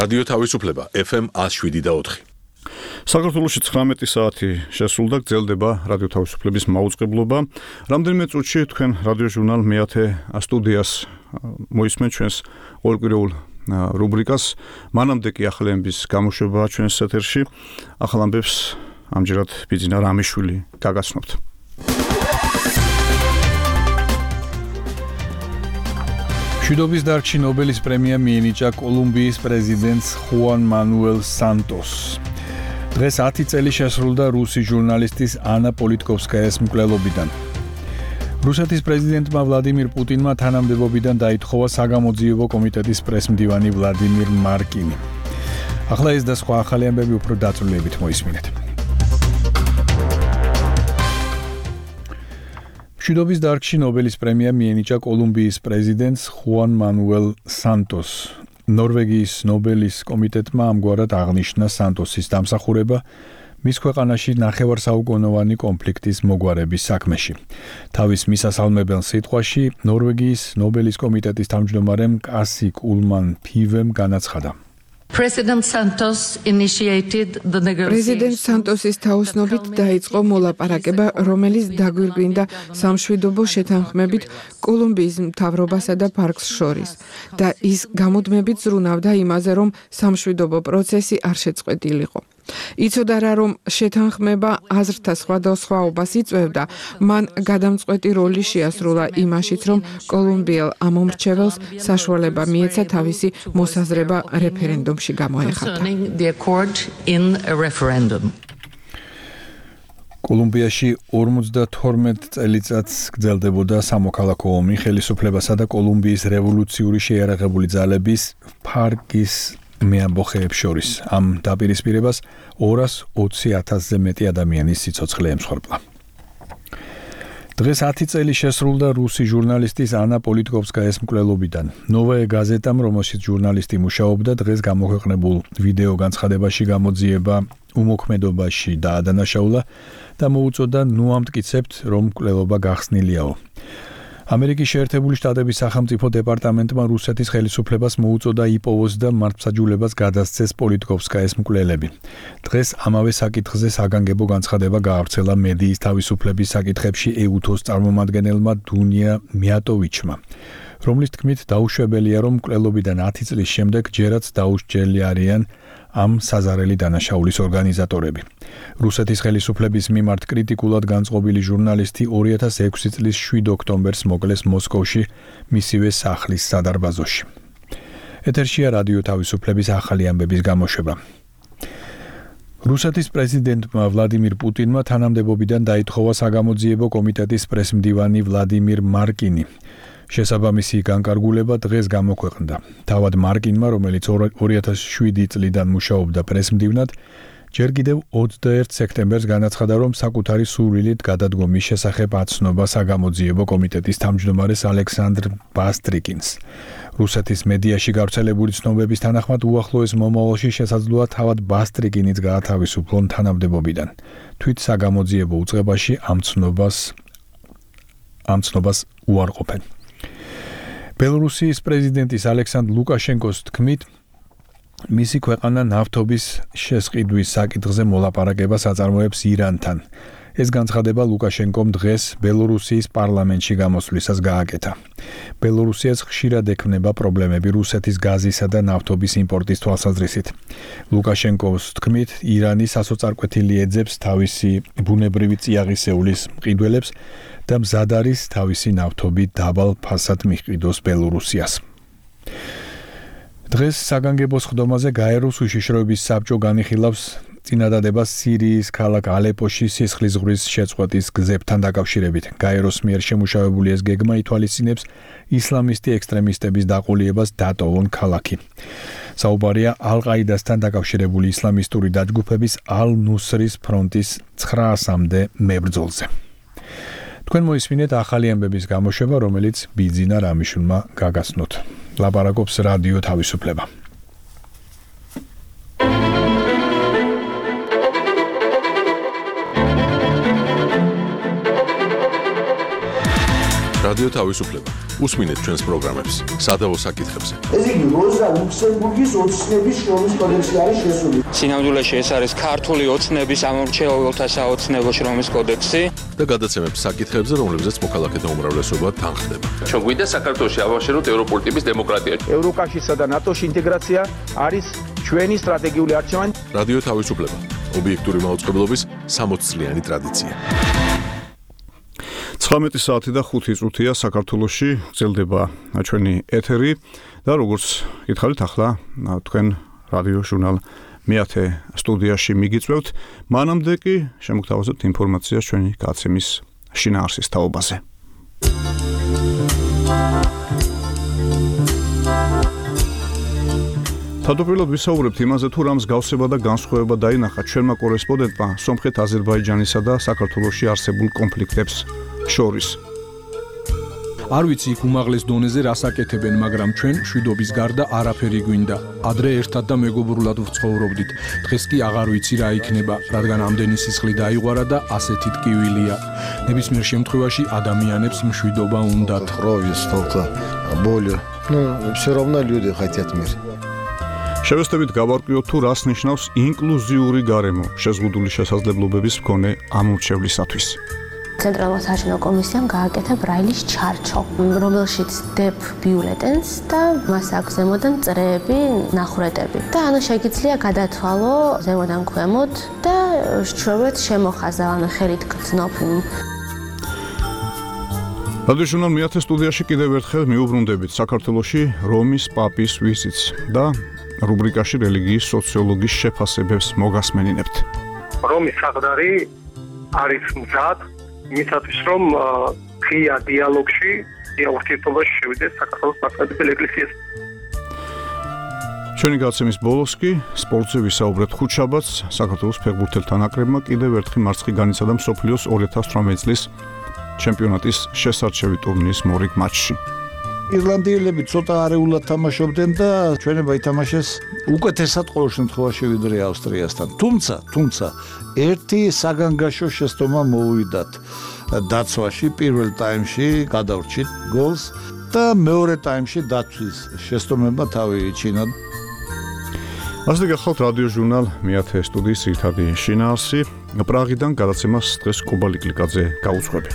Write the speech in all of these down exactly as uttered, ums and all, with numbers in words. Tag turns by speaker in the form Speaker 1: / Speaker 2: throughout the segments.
Speaker 1: რადიო თავისუფლება ეფ ემ one oh seven და four.
Speaker 2: საქართველოში ცხრამეტი საათი შესრულდა, გრძელდება რადიო თავისუფლების მაუწყებლობა. რამდენიმე წუთში თქვენ რადიო ჟურნალ მეათე სტუდიას მოისმენთ ჩვენს ორკვირეულ რუბრიკას. მანამდე კი ახალების გამოშვებაა ჩვენს ეთერში. ახალ ამბებს ამჯერად ბიძინა რამიშვილი გაგაცნობთ.
Speaker 3: მშვიდობის დარგში ნობელის პრემია მიენიჭა კოლუმბიის პრეზიდენტს ხუან მანუელ სანტოსს. დღეს ათი წელი შესრულდა რუსი ჟურნალისტის ანა პოლიტკოვსკაიას მკვლელობიდან. რუსეთის პრეზიდენტმა ვლადიმირ პუტინმა თანამდებობიდან დაითხოვა საგამოძიებო კომიტეტის პრესმდივანი ვლადიმირ მარკინი. ახლა ეს და სხვა ახალი ამბები უფრო დაწვრილებით მოისმინეთ. მშვიდობის დარგში ნობელის პრემია მიენიჭა კოლუმბიის პრეზიდენტს ხუან მანუელ სანტოსს. ნორვეგიის ნობელის კომიტეტმა ამგვარად აღნიშნა სანტოსის დამსახურება მის ქვეყანაში ნახევარსაუკუნოვანი კონფლიქტის მოგვარების საქმეში. თავის მისასალმებელ სიტყვაში ნორვეგიის ნობელის კომიტეტის თავმჯდომარემ კასი კულმან ფივემ განაცხადა.
Speaker 4: President Santos initiated the negotiations. President Santosის თაოსნობით დაიწყო მოლაპარაკება, რომელიც დაგვირგვინდა სამშვიდობო შეთანხმებით კოლუმბიის მთავრობასა და ფარკს შორის და ის გამუდმებით ზრუნავდა იმაზე, რომ სამშვიდობო პროცესი არ შეწყვეტილიყო. იცოდა რა რომ შეთანხმება აზრთა სხვადასხვაობას იწვევდა, მან გადამწყვეტი როლი შეასრულა იმაშიც, რომ კოლუმბიელ ამომრჩეველს საშუალება მიეცა თავისი მოსაზრება რეფერენდუმში გამოეხატა.
Speaker 3: კოლუმბიაში ორმოცდათორმეტ წელიწადს გრძელდებოდა სამოქალაქო ომი ხელისუფლებასა და კოლუმბიის რევოლუციური შეიარაღებული ძალების ფარკის მეამბოხეებს შორის. ამ დაპირისპირებას ორას ოცი ათასზე მეტი ადამიანის სიცოცხლე ემსხვერპლა. დღეს ათი წელი შესრულდა რუსი ჟურნალისტის ანა პოლიტკოვსკაიას მკვლელობიდან. ნოვაე გაზეტამ, რომელშიც ჟურნალისტი მუშაობდა, დღეს გამოქვეყნებულ ვიდეო განცხადებაში გამოძიება უმოქმედობაში დაადანაშაულა და მოუწოდა ნუ ამტკიცებთ, რომ მკვლელობა გახსნილიაო. ამერიკის შეერთებული შტატების სახელმწიფო დეპარტამენტმა რუსეთის ხელისუფლებას მოუწოდა იპოვოს და მართლმსაჯულებას გადასცეს პოლიტკოვსკაიას მკვლელები. დღეს ამავე საკითხზე საგანგებო განცხადება გაავრცელა მედიის თავისუფლების საკითხებში ეუთოს წარმომადგენელმა დუნია მიატოვიჩმა, რომლის თქმით დაუშვებელია, რომ მკვლელობიდან ათი წლის შემდეგ ჯერაც დაუსჯელი არიან ამ საზარელი დანაშაულის ორგანიზატორები. რუსეთის ხელისუფლების მიმართ კრიტიკულად განწყობილი ჟურნალისტი ორი ათას ექვსი წლის შვიდ ოქტომბერს მოკლეს მოსკოვში მისივე სახლის სადარბაზოში. ეთერშია რადიო თავისუფლების ახალი ამბების გამოშვება. რუსეთის პრეზიდენტმა ვლადიმირ პუტინმა თანამდებობიდან დაითხოვა საგამოძიებო კომიტეტის პრესმდივანი ვლადიმირ მარკინი. შესაბამისი განკარგულება დღეს გამოქვეყნდა. თავად მარკინმა, რომელიც ორი ათას შვიდი წლიდან მუშაობდა პრესმდივნად, ჯერ კიდევ ოცდაერთი სექტემბერს განაცხადა, რომ საკუთარი სურვილით გადადგომის შესახებ აცნობა საგამოძიებო კომიტეტის თავმჯდომარეს ალექსანდრ ბასტრიკინს. რუსეთის მედიაში გავრცელებული ცნობების თანახმად უახლოეს მომავალში შესაძლოა თავად ბასტრიკინიც გაათავისუფლონ თანამდებობიდან. თვით საგამოძიებო უწყებაში ამ ცნობას ამ ცნობას უარყოფენ. ბელორუსიის პრეზიდენტის ალექსანდრ ლუკაშენკოს თქმით, მისი ქვეყანა ნავთობის შესყიდვის საკითხზე მოლაპარაკებას აწარმოებს ირანთან. ეს განცხადება ლუკაშენკომ დღეს ბელორუსიის პარლამენტში გამოსვლისას გააკეთა. ბელორუსიას ხშირად ექმნება პრობლემები რუსეთის გაზისა და ნავთობის იმპორტის თვალსაზრისით. ლუკაშენკოს თქმით, ირანი სასოწარკვეთილი ეძებს თავისი ბუნებრივი წიაღისეულის მყიდველებს და მზად არის თავისი ნავთობი დაბალ ფასად მიჰყიდოს ბელორუსიას. დღეს საგანგებო სხდომაზე გაეროს უშიშროების საბჭო განიხილავს წინადადებას სირიის ქალაქ ალეპოში სისხლის ზღვრის შეწყვეტის გზებთან დაკავშირებით. გაეროს მიერ შემუშავებული ეს გეგმა ითვალისწინებს ისლამისტი ექსტრემისტების დაყოლიებას დატოვონ ქალაქი. საუბარია ალ-ყაიდასთან დაკავშირებული ისლამისტური დაჯგუფების ალ-ნუსრის ფრონტის ცხრაასამდე მებრძოლზე. თქვენ მოისმინეთ ახალი ამბების გამოშვება, რომელიც ბიძინა რამიშვილმა გაგაცნოთ. ლაპარაკობს რადიო თავისუფლება.
Speaker 1: რადიო თავისუფლება. უსმინეთ ჩვენს პროგრამებს სადავო საკითხებზე.
Speaker 5: ეს იგი როზა ლუქსემბურგის ოცნების შრომის კოდექსი არის შესული.
Speaker 6: სინამდვილეში ეს არის ქართული ოცნების ამორჩეულთა საოცნებო შრომის კოდექსი
Speaker 1: და გადაცემებს საკითხებზე, რომლებზეც მოქალაქეთა უმრავლესობა თანხდება.
Speaker 7: ჩვენ გვინდა საქართველოში ავაშენოთ ევროპული ტიპის დემოკრატია.
Speaker 5: ევროკავშირსა და ნატოში ინტეგრაცია არის ჩვენი სტრატეგიული არჩევანი.
Speaker 1: რადიო თავისუფლება. ობიექტური მაუწყებლობის სამოც წლიანი ტრადიცია.
Speaker 2: ცხრამეტი საათი და ხუთი წუთია საქართველოში გრძელდება ჩვენი ეთერი და როგორც გითხარით ახლა თქვენ რადიო ჟურნალ მეათე სტუდიაში მიგიწვევთ. მანამდე კი შემოგთავაზებთ ინფორმაციას ჩვენი გაცემის შინაარსის თაობაზე. თავდაპირველად ვისაუბრებთ იმაზე, თუ რა მსგავსება და განსხვავება დაინახა ჩვენმა კორესპონდენტმა სომხეთ-აზერბაიჯანისა და საქართველოში არსებულ კონფლიქტებს შორის.
Speaker 3: არ ვიცი იქ უმაღლეს დონეზე რას აკეთებენ, მაგრამ ჩვენ მშვიდობის გარდა არაფერი გვინდა. ადრე ერთად და მეგობრულად ვცხოვრობდით. დღეს კი აღარ ვიცი რა იქნება, რადგან ამდენი სისხლი დაიღვარა და ასეთი ტკივილია. ნებისმიერ შემთხვევაში ადამიანებს მშვიდობა უნდათ.
Speaker 8: Кровью столько болью. Ну, все равно люди хотят мир.
Speaker 2: შევესწრებით გავარკვიოთ თუ რას ნიშნავს ინკლუზიური გარემო შეზღუდული შესაძლებლობების მქონე ამორჩევლისათვის.
Speaker 9: ცენტრალურ საჩინო კომისიამ გააკეთა ბრაილის ჩარჩო, რომელშიც დებ ბიულეტენს და მას აქვს ზემოდან წრეები, ნახვრეტები. და ანუ შეგიძლია გადათვალო ზემოდან ქვემოთ და შევეთ შემოხაზა, ანუ ხელით გრძნობ.
Speaker 2: რადიო ჟურნალ მეათე სტუდიაში კიდევ ერთხელ მიუბრუნდებით საქართველოში რომის პაპის ვიზიტს და რუბრიკაში რელიგიის სოციოლოგიის შეფასებებს მოგასმენინებთ.
Speaker 10: რომის საყდარი არის მზად იმისათვის, რომ ღია დიალოგში, ურთიერთობაში შევიდეს საქართველოს პატრიარქალის ეკლესიას.
Speaker 2: ჩვენი გაცემის ბოლოს კი სპორტზე ვისაუბრეთ. ხუთშაბათს საქართველოს ფეხბურთელთა ნაკრებმა კიდევ ერთხელ მარცხი განიცადა მსოფლიოს ორი ათას თვრამეტი წლის ჩემპიონატის შესარჩევი ტურნირის მორიგ მატჩში.
Speaker 8: ირლანდიელები ცოტა არეულად თამაშობდნენ და ჩვენება ითამაშეს უკეთესად ყოველ შემთხვევაში ვიდრე ავსტრიასთან. თუმცა, თუმცა ერთი საგანგაშო შეცდომა მოუვიდათ დაცვაში პირველ ტაიმში გადავრჩით გოლს და მეორე ტაიმში დაცვის შეცდომებმა თავი იჩინა.
Speaker 2: ასე გახლავთ რადიო ჟურნალ მეათე სტუდიის ძირითადი შინაარსი. პრაღიდან გადაცემას დღეს კუბა ლიკლიკაძე გაუძღვები.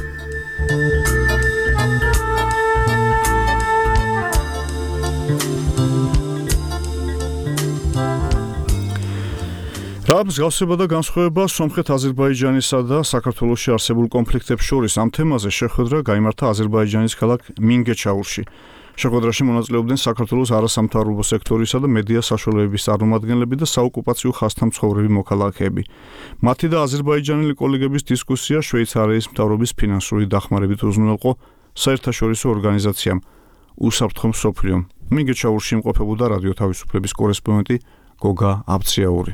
Speaker 2: რა მსგავსება და განსხვავება სომხეთ-აზერბაიჯანისა და საქართველოში არსებულ კონფლიქტებს შორის? ამ თემაზე შეხვედრა გაიმართა აზერბაიჯანის ქალაქ მინგეჩაურში. შეხვედრაში მონაწილეობდნენ საქართველოს არასამთავრობო სექტორისა და მედია საშუალებების წარმომადგენლები და საოკუპაციო ხაზთან მცხოვრები მოქალაქეები. მათი და აზერბაიჯანელი კოლეგების დისკუსია შვეიცარიის მთავრობის ფინანსური დახმარებით უზრუნველყო საერთაშორისო ორგანიზაციამ უსაფრთხო მსოფლიომ. მინგეჩაურში იმყოფებოდა რადიო თავისუფლების კორესპონდენტი გოგა აბციაური.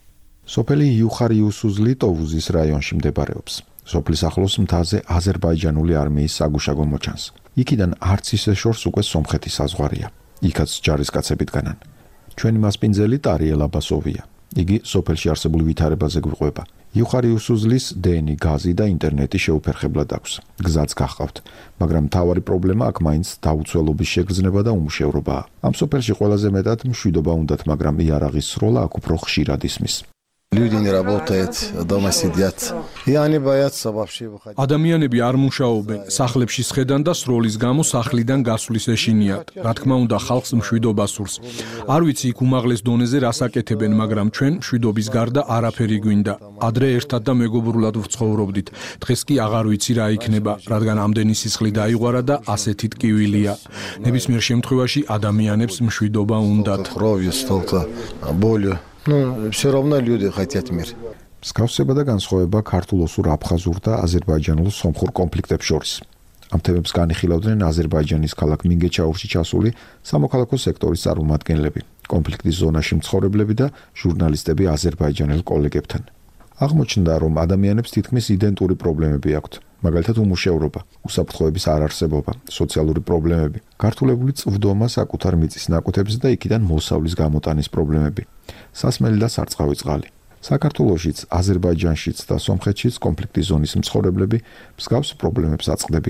Speaker 11: სოფელი იუხარ-იუსუზლი ტოვუზის რაიონში მდებარეობს. სოფლის ახლოს მთაზე აზერბაიჯანული არმიის საგუშაგო მოჩანს. იქიდან არც ისე შორს უკვე სომხეთის საზღვარია. იქაც ჯარისკაცები დგანან. ჩვენი მასპინძელი ტარიელ აბასოვია. იგი სოფელში არსებულ ვითარებაზე გვიყვება. იუხარ-იუსუზლის დენი, გაზი და ინტერნეტი შეუფერხებლად აქვს. გზაც გახყავთ, მაგრამ მთავარი პრობლემა აქ მაინც დაუცველობის შეგრძნება და უმუშევრობაა. ამ სოფელში ყველაზე მეტად მშვიდობა უნდათ, მაგრამ იარაღის სროლა აქ უფრო ხშირად ისმის.
Speaker 8: Люди не работают, дома сидят. И они боятся вообще выходить.
Speaker 3: ადამიანები არ მუშაობენ, სახლებში სხედან და სროლის გამო სახლიდან გასვლის ეშინიათ. რა თქმა უნდა, ხალხს მშვიდობა სურს. არ ვიცი იქ უმაღლეს დონეზე რას აკეთებენ, მაგრამ ჩვენ მშვიდობის გარდა არაფერი გვინდა. ადრე ერთად და მეგობრულად ვცხოვრობდით. დღეს კი აღარ ვიცი რა იქნება, რადგან ამდენი სისხლი დაიღვარა და ასეთი ტკივილია. ნებისმიერ შემთხვევაში ადამიანებს მშვიდობა უნდათ.
Speaker 8: Кровью столько болью. Ну, все равно люди хотят мир.
Speaker 11: მსგავსება და განსხვავება ქართულ ოსურ აფხაზურ და აზერბაიჯანულ სომხურ კონფლიქტებს შორის. ამ თემებს განიხილავდნენ აზერბაიჯანის ქალაქ მინგეჩაურში ჩასული სამოქალაქო სექტორის წარმომადგენლები, კონფლიქტის ზონაში მცხოვრებლები და ჟურნალისტები აზერბაიჯანელ კოლეგებთან. აღმოჩნდა, რომ ადამიანებს თითქმის იდენტური პრობლემები აქვთ. მაგალითად უმუშევრობა, უსაფრთხოების არარსებობა, სოციალური პრობლემები, გართულებული წვდომა საკუთარ მიწის ნაკვეთებზე და იქიდან მოსავლის გამოტანის პრობლემები, სასმელი და სარწყავი წყალი. საქართველოშიც, აზერბაიჯანშიც და სომხეთშიც კონფლიქტის ზონის მცხოვრებლები მსგავს პრობლემებს აწყდებიან.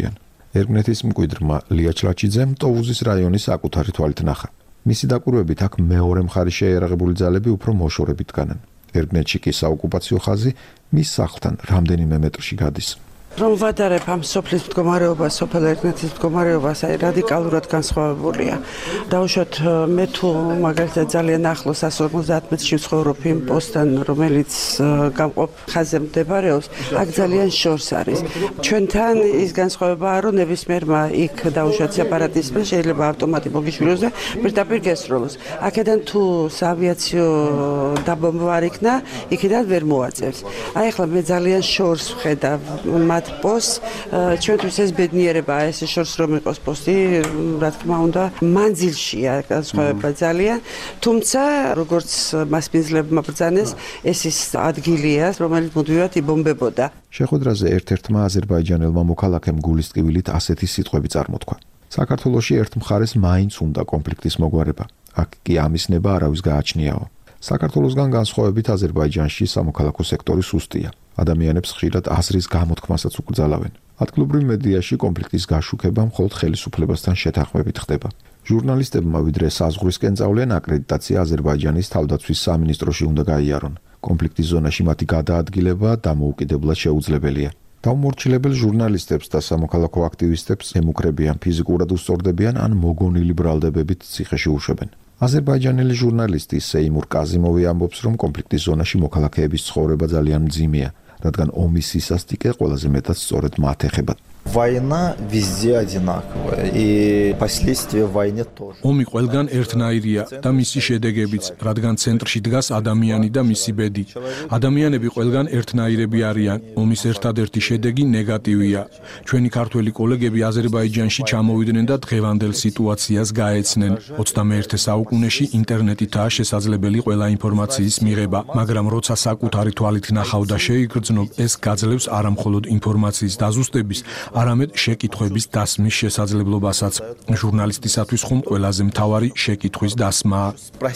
Speaker 11: ერგნეთის მკვიდრმა ლია ჩლაჩიძემ ტოვუზის რაიონის საკუთარი თვალით ნახა. მისი დაკვირვებით აქ მეორე მხარის შეიარაღებული ძალები უფრო მოშორებით დგანან. ერგნეთში კი საოკუპაციო ხაზი მის სახლთან რამდენიმე მეტრში გადის.
Speaker 12: რომ ვადარებ ამ სოფლის მდგომარეობას, სოფელ ერგნეთის მდგომარეობას, აი რადიკალურად განსხვავებულია. დაუშვათ მე თუ მაგალითად ძალიან ახლოს εκατს ორმოცდაათ მეტრში ვცხოვრობ იმ პოსტთან, რომელიც გამყოფ ხაზზე მდებარეობს, აქ ძალიან შორს არის. ჩვენთან ის განსხვავებაა, რომ ნებისმიერმა იქ დაუშვათ სეპარატისტმა შეიძლება ავტომატი მოგიშვილოს და პირდაპირ გესროლოს. აქედან თუ საავიაციო დაბომბვა არ იქნა, იქიდან ვერ მოაწევს. აი ახლა მე ძალიან შორს ვხედავ მათ პოს ჩვენთვის ეს ბედნიერებაა ეს შორს რომ იყოს პოსტი რა თქმა უნდა მანძილშია განსხვავება ძალიან თუმცა როგორც მასპინძლებმა ბრძანეს ეს ის ადგილია რომელიც მუდმივად იბომბებოდა
Speaker 11: შეხვედრაზე ერთ-ერთმა აზერბაიჯანელმა მოქალაქემ გულის ტკივილით ასეთი სიტყვები წარმოთქვა საქართველოში ერთ მხარეს მაინც უნდა კონფლიქტის მოგვარება აქ კი ამის ნება არავის გააჩნიაო საქართველოსგან განსხვავებით აზერბაიჯანში სამოქალაქო სექტორი სუსტია ადამიანებს ხშირად აზრის გამოთქმასაც უკრძალავენ. ადგილობრივ მედიაში კონფლიქტის გაშუქება მხოლოდ ხელისუფლებასთან შეთანხმებით ხდება. ჟურნალისტებმა ვიდრე საზღვრისკენ წავლენ აკრედიტაცია აზერბაიჯანის თავდაცვის სამინისტროში უნდა გაიარონ. კონფლიქტის ზონაში მათი გადაადგილება დამოუკიდებლად შეუძლებელია. დაუმორჩილებელ ჟურნალისტებს და სამოქალაქო აქტივისტებს ემუქრებიან ფიზიკურად უსწორდებიან ან მოგონილი ბრალდებებით ციხეში უშვებენ. აზერბაიჯანელი ჟურნალისტი სეიმურ კაზიმოვი ამბობს, რომ კონფლიქტის ზონაში მოქალაქეების ცხოვრება ძალიან მძიმეა, რადგან ომის სისასტიკე ყველაზე მეტად სწორედ მათ ეხება.
Speaker 13: Война везде одинаковая и последствия войны тоже.
Speaker 14: ომი ყველგან ერთნაირია და მისი შედეგებიც, რადგან ცენტრში დგას ადამიანი და მისი ბედი. ადამიანები ყველგან ერთნაირები არიან. ომის ერთადერთი შედეგი ნეგატივია. ჩვენი ქართველი კოლეგები აზერბაიჯანში ჩამოვიდნენ და დღევანდელ სიტუაციას გაეცნენ. ოცდამეერთე საუკუნეში ინტერნეტითაა შესაძლებელი ყველა ინფორმაციის მიღება, მაგრამ როცა საკუთარი თვალით ნახავ და შეიგრძნობ, ეს გაძლევს არამხოლოდ ინფორმაციის დაზუსტების, არამედ შეკითხვების დასმის შესაძლებლობასაც. ჟურნალისტისათვის ხომ ყველაზე მთავარი შეკითხვის დასმაა.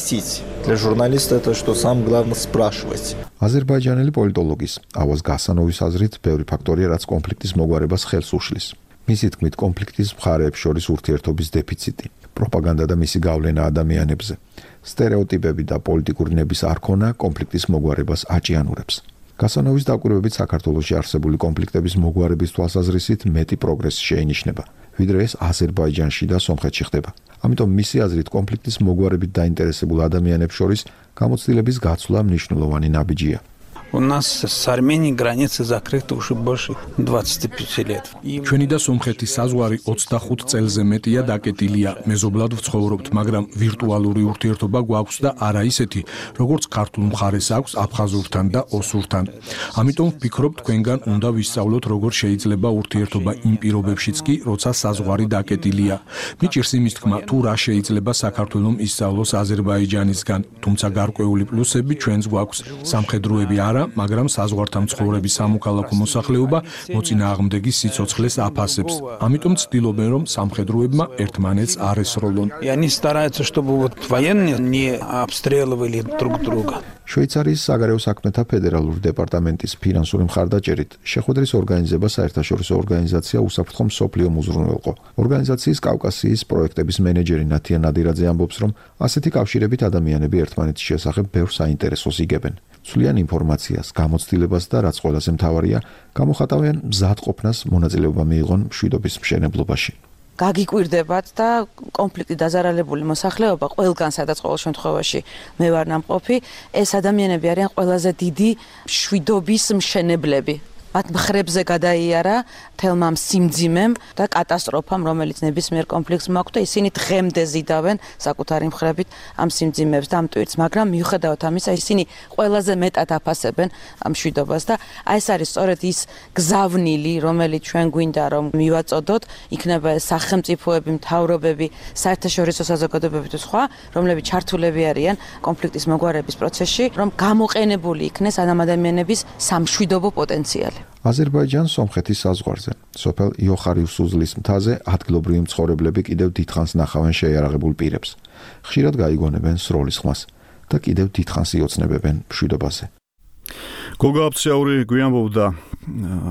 Speaker 13: Для журналиста это что самое главное спрашивать.
Speaker 11: აზერბაიჯანელი პოლიტოლოგის ავაზ გასანოვის აზრით, ბევრი ფაქტორია, რაც კონფლიქტის მოგვარებას ხელს უშლის. მისი თქმით, კონფლიქტის მხარეებს შორის ურთიერთობის დეფიციტი, პროპაგანდა და მისი გავლენა ადამიანებზე, სტერეოტიპები და პოლიტიკური ნების არქონა კონფლიქტის მოგვარებას აჭიანურებს. გასანოვის დაკვირვებით საქართველოში არსებული კონფლიქტების მოგვარების თვალსაზრისით მეტი პროგრესი შეინიშნება, ვიდრე ეს აზერბაიჯანში და სომხეთში ხდება. ამიტომ მისი აზრით კონფლიქტის მოგვარებით დაინტერესებულ ადამიანებს შორის გამოცდილების გაცვლა მნიშვნელოვანი ნაბიჯია.
Speaker 15: У нас с Арменией границы закрыты уже больше двадцати пяти лет.
Speaker 14: ჩვენი და სომხეთის საზღვარი ოცდახუთ წელზე მეტია დაკეტილია. მეზობლად ვცხოვრობთ, მაგრამ ვირტუალური ურთიერთობა გვაქვს და არა ისეთი, როგორც ქართულ მხარეს აქვს აფხაზურთან და ოსურთან. ამიტომ ვფიქრობ, თქვენგან უნდა ვისწავლოთ, როგორ შეიძლება ურთიერთობა იმ პირობებშიც კი, როცა საზღვარი დაკეტილია. მიჭირს იმის თქმა, თუ რა შეიძლება საქართველოს ისწავლოს აზერბაიჯანისგან, თუმცა გარკვეული პლუსები ჩვენს გვაქვს. სამხედროები არა მაგრამ საზღვართან მცხოვრების სამოქალაქო მოსახლეობა მოწინააღმდეგის სიცოცხლეს აფასებს. ამიტომ ცდილობენ, რომ სამხედროებმა ერთმანეთს არ ესროლონ.
Speaker 15: И они стараются, чтобы вот военные не обстреливали друг друга.
Speaker 11: შვეიცარიის საგარეო საქმეთა ფედერალური დეპარტამენტის ფინანსური მხარდაჭერით შეხვედრის ორგანიზება საერთაშორისო ორგანიზაცია უსაფრთხო მსოფლიო მუზრუნველყო. ორგანიზაციის კავკასიის პროექტების მენეჯერი ნათია ნადირაძე ამბობს, რომ ასეთი კავშირებით ადამიანები ერთმანეთის შესახებ ბევრ საინტერესოს იგებენ. ცვლიან ინფორმაციას, გამოცდილებას და რაც ყველაზე მთავარია, გამოხატავენ მზადყოფნას მონაწილეობა მიიღონ მშვიდობის მშენებლობაში.
Speaker 16: გაგიკვირდებათ და კონფლიქტი დაზარალებული მოსახლეობა ყველგან სადაც ყოველ შემთხვევაში მე ვარ ნამყოფი, ეს ადამიანები არიან ყველაზე დიდი მშვიდობის მშენებლები. მათ მხრებზე გადაიარა თელმა სიმძიმემ და კატასტროფამ, რომელიც ნებისმიერ კონფლიქტს მოაქვს და ისინი დღემდე ზიდავენ საკუთარი მხრებით ამ სიმძიმებს და ამ ტვირთს, მაგრამ მიუხედავად ამისა, ისინი ყველაზე მეტად აფასებენ ამ მშვიდობას და აი ეს არის სწორედ ის გზავნილი, რომელიც ჩვენ გვინდა რომ მივაწოდოთ, იქნება ეს სახელმწიფოები, მთავრობები, საერთაშორისო საზოგადოებები თუ სხვა, რომლებიც ჩართულები არიან კონფლიქტის მოგვარების პროცესში, რომ გამოყენებული იქნეს ამ ადამიანების სამშვიდობო პოტენციალი.
Speaker 11: აზერბაიჯანს სომხეთის საზღვარზე, სოფელ იოხარ-იუსუზლის მთაზე ადგილობრივი მცხოვრებლები კიდევ დიდხანს ნახავენ შეიარაღებულ პირებს. ხშირად გაიგონებენ სროლის ხმას და კიდევ დიდხანს იოცნებებენ მშვიდობაზე.
Speaker 2: გოგა აფციური გვიანბობდა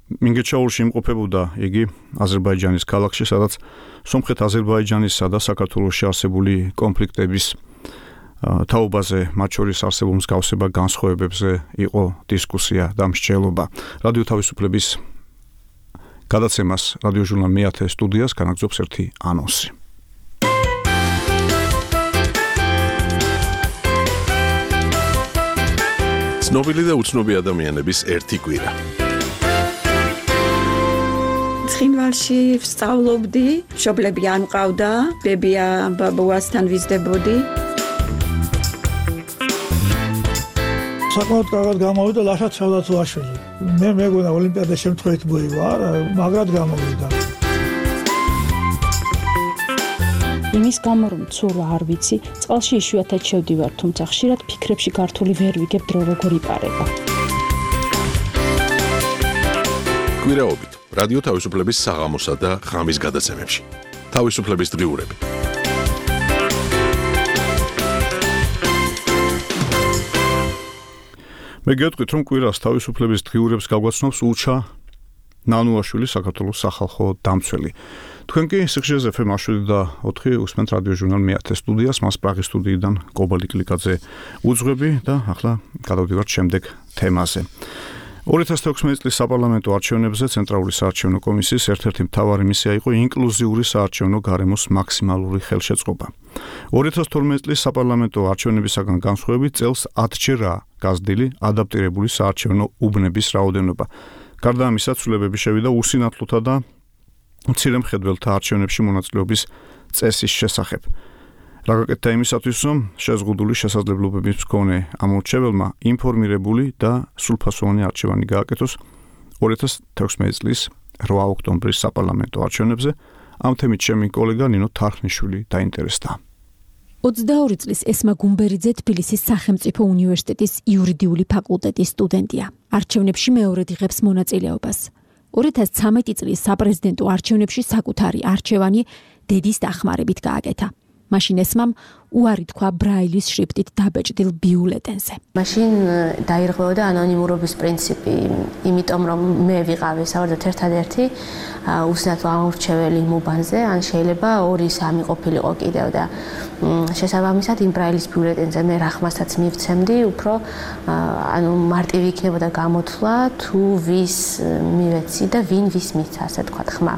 Speaker 2: მინგეჩაურში იმყოფებოდა იგი აზერბაიჯანის ქალაქში, სადაც სომხეთ-აზერბაიჯანისა და საქართველოში არსებული კონფლიქტების თაობაზე, მათ შორის არსებულ მსგავსება განსხვავებებზე იყო დისკუსია და მსჯელობა. რადიო თავისუფლების გადაცემას რადიო ჟურნალ მეათე სტუდიას განაგზობს ერთი ანონსი.
Speaker 1: ცნობილი და უცნობი ადამიანების ერთი კვირა.
Speaker 17: ცხინვალში ვსწავლობდი, მშობლები არ მყავდა, ბებია ბაბუასთან ვიზრდებოდი.
Speaker 18: საკმაოდ კარგად გამოვიდა ლაშა ჩავდაცვაშვილი. მე მეგონა ოლიმპიადა შემთხვევით მოივა, მაგრად გამოვიდა.
Speaker 19: იმის გამო რომ ცურვა არ ვიცი, წყალში იშვიათად შევდივარ, თუმცა ხშირად ფიქრებში გართული ვერ ვიგებ დრო როგორ იპარება.
Speaker 1: კვირაობით რადიო თავისუფლების საღამოსა და ღამის გადაცემებში. თავისუფლების დღიურები.
Speaker 2: მე გეტყვით, რომ კვირას თავისუფლების დღიურებს გაგვაცნობს ულჩა ნანუაშვილი, საქართველოს სახალხო დამცველი. თქვენ კი სიხშირეზე ეფ ემ შვიდი და ოთხი უსმენთ რადიო ჟურნალ მეათე სტუდიას, მას პრაღის სტუდიიდან კობალტ კლიკაძე უძღვები და ახლა გადავდივართ შემდეგ თემაზე. ორი ათას თექვსმეტი წლის საპარლამენტო არჩევნებზე ცენტრალური საარჩევნო კომისიის ერთ-ერთი მთავარი მისია იყო ინკლუზიური საარჩევნო გარემოს მაქსიმალური ხელშეწყობა. ორი ათას თორმეტი წლის საპარლამენტო არჩევნებისაგან განსხვავებით წელს ათჯერაა გაზრდილი ადაპტირებული საარჩევნო უბნების რაოდენობა. გარდა ამისა, ცვლილებები შევიდა უსინათლოთა და მცირე მხედველთა არჩევნებში მონაწილეობის წესის შესახებ. რა გაკეთდა იმისათვის, რომ შეზღუდული შესაძლებლობების მქონე ამორჩეველმა ინფორმირებული და სრულფასოვანი არჩევანი გააკეთოს ორი ათას თექვსმეტი წლის რვა ოქტომბრის საპარლამენტო არჩევნებზე. ამ თემით ჩემი კოლეგა ნინო თარხნიშვილი დაინტერესდა.
Speaker 20: ოცდაორი წლის ესმა გუმბერიძე თბილისის სახელმწიფო უნივერსიტეტის იურიდიული ფაკულტეტის სტუდენტია. არჩევნებში მეორედ იღებს მონაწილეობას. ორი ათას ცხრამეტი წლის საპრეზიდენტო არჩევნებში საკუთარი არჩევანი დედის დახმარებით გააკეთა. მაშინ ესმამ უარი თქვა ბრაილის შრიფტით დაბეჭდილ ბიულეტენზე.
Speaker 9: მაშინ დაირღვეოდა ანონიმურობის პრინციპი, იმიტომ რომ მე ვიყავი საერთოდ ერთადერთი უსინათლო ამორჩეველი მუბანზე, ან შეიძლება ორი სამი ყოფილიყო კიდევ და შესაბამისად იმ ბრაილის ბიულეტენზე მე რა ხმასაც მივცემდი, უფრო ანუ მარტივი იქნებოდა გამოთვლა თუ ვის მივეცი და ვინ ვის მიცა, ასე თქვა ხმა.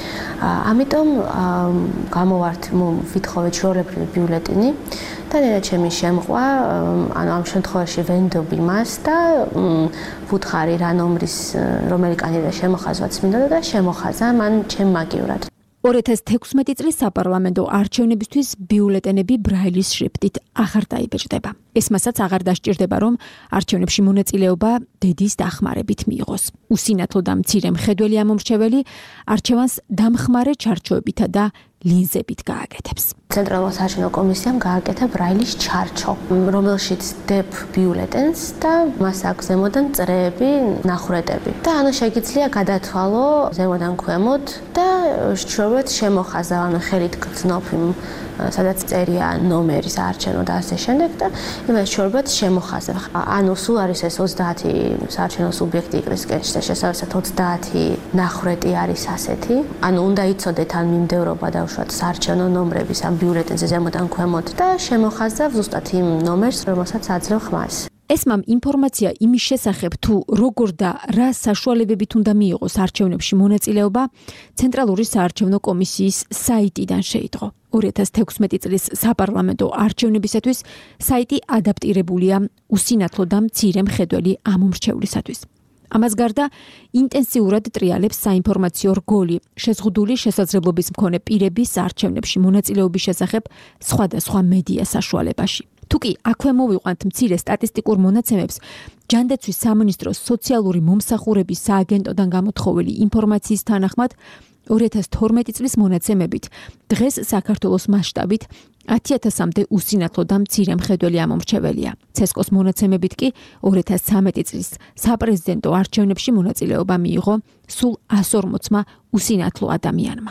Speaker 9: ამიტომ გამოვართ ვითხოვე ჩვეულებრივი ბიულეტენი და ნელა ჩემი შემყვა, ანუ ამ შემთხვევაში ვენდობ იმას და ვუთხარი რა ნომრის რომელი კანდიდატი შემოხაზვაც მინდოდა და შემოხაზა მან ჩემ მაგივრად.
Speaker 20: ორი ათას თექვსმეტი წლის საპარლამენტო არჩევნებისთვის ბიულეტენები ბრაილის შრიფტით აღარ დაიბეჭდება. ესმასაც აღარ დასჭირდება, რომ არჩევნებში მონაწილეობა დედის დახმარებით მიიღოს. უსინათლო და მცირე მხედველი ამომრჩეველი არჩევანს დამხმარე ჩარჩოებითა და ლინზებით გააკეთებს.
Speaker 9: ცენტრალურ საარჩევნო კომისიამ გააკეთა ბრაილის ჩარჩო, რომელშიც დებ ბიულეტენს და მას აქვს ზემოდან წრეები, ნახვრეტები. და ანუ შეგიძლია გადათვალო ზემოდან ქვემოთ და შუავად შემოხაზა, ანუ ხელით გრძნობ იმ სადაც წერია ნომერი საარჩევნო და ასე შემდეგ და იმას შუავად შემოხაზებ. ანუ სულ არის ეს ოცდაათი საარჩევნო სუბიექტი იკრისკენ და შესაბამისად ოცდაათი ნახვრეტი არის ასეთი. ანუ უნდა იცოდეთ ან მიმდევრობა დავუშვათ საარჩევნო ნომრების ამ ბიულეტენზე ზემოდან ქვემოთ და შემოხაზავ ზუსტად იმ ნომერს, რომელსაც აძლევ ხმას.
Speaker 20: ესმამ ინფორმაცია იმის შესახებ, თუ როგორ და რა საშუალებებით უნდა მიიღოს არჩევნებში მონაწილეობა, ცენტრალური საარჩევნო კომისიის საიტიდან შეიტყო. ორი ათას თექვსმეტი წლის საპარლამენტო არჩევნებისათვის საიტი ადაპტირებულია უსინათლო და მცირე მხედველი ამომრჩევლისათვის. ამას გარდა ინტენსიურად ტრიალებს საინფორმაციო რგოლი შეზღუდული შესაძლებლობის მქონე პირების არჩევნებში მონაწილეობის შესახებ სხვადასხვა მედია საშუალებაში. თუკი აქვე მოვიყვანთ მცირე სტატისტიკურ მონაცემებს, ჯანდაცვის სამინისტროს სოციალური მომსახურების სააგენტოდან გამოთხოვილი ინფორმაციის თანახმად, ორი ათას თორმეტი წლის მონაცემებით დღეს საქართველოს მასშტაბით ათი ათასამდე უსინათლო და მცირე მხედველი ამომრჩეველია. ცესკოს მონაცემებით კი ორი ათას ცხრამეტი წლის საპრეზიდენტო არჩევნებში მონაწილეობა მიიღო სულ ას ორმოცმა უსინათლო ადამიანმა.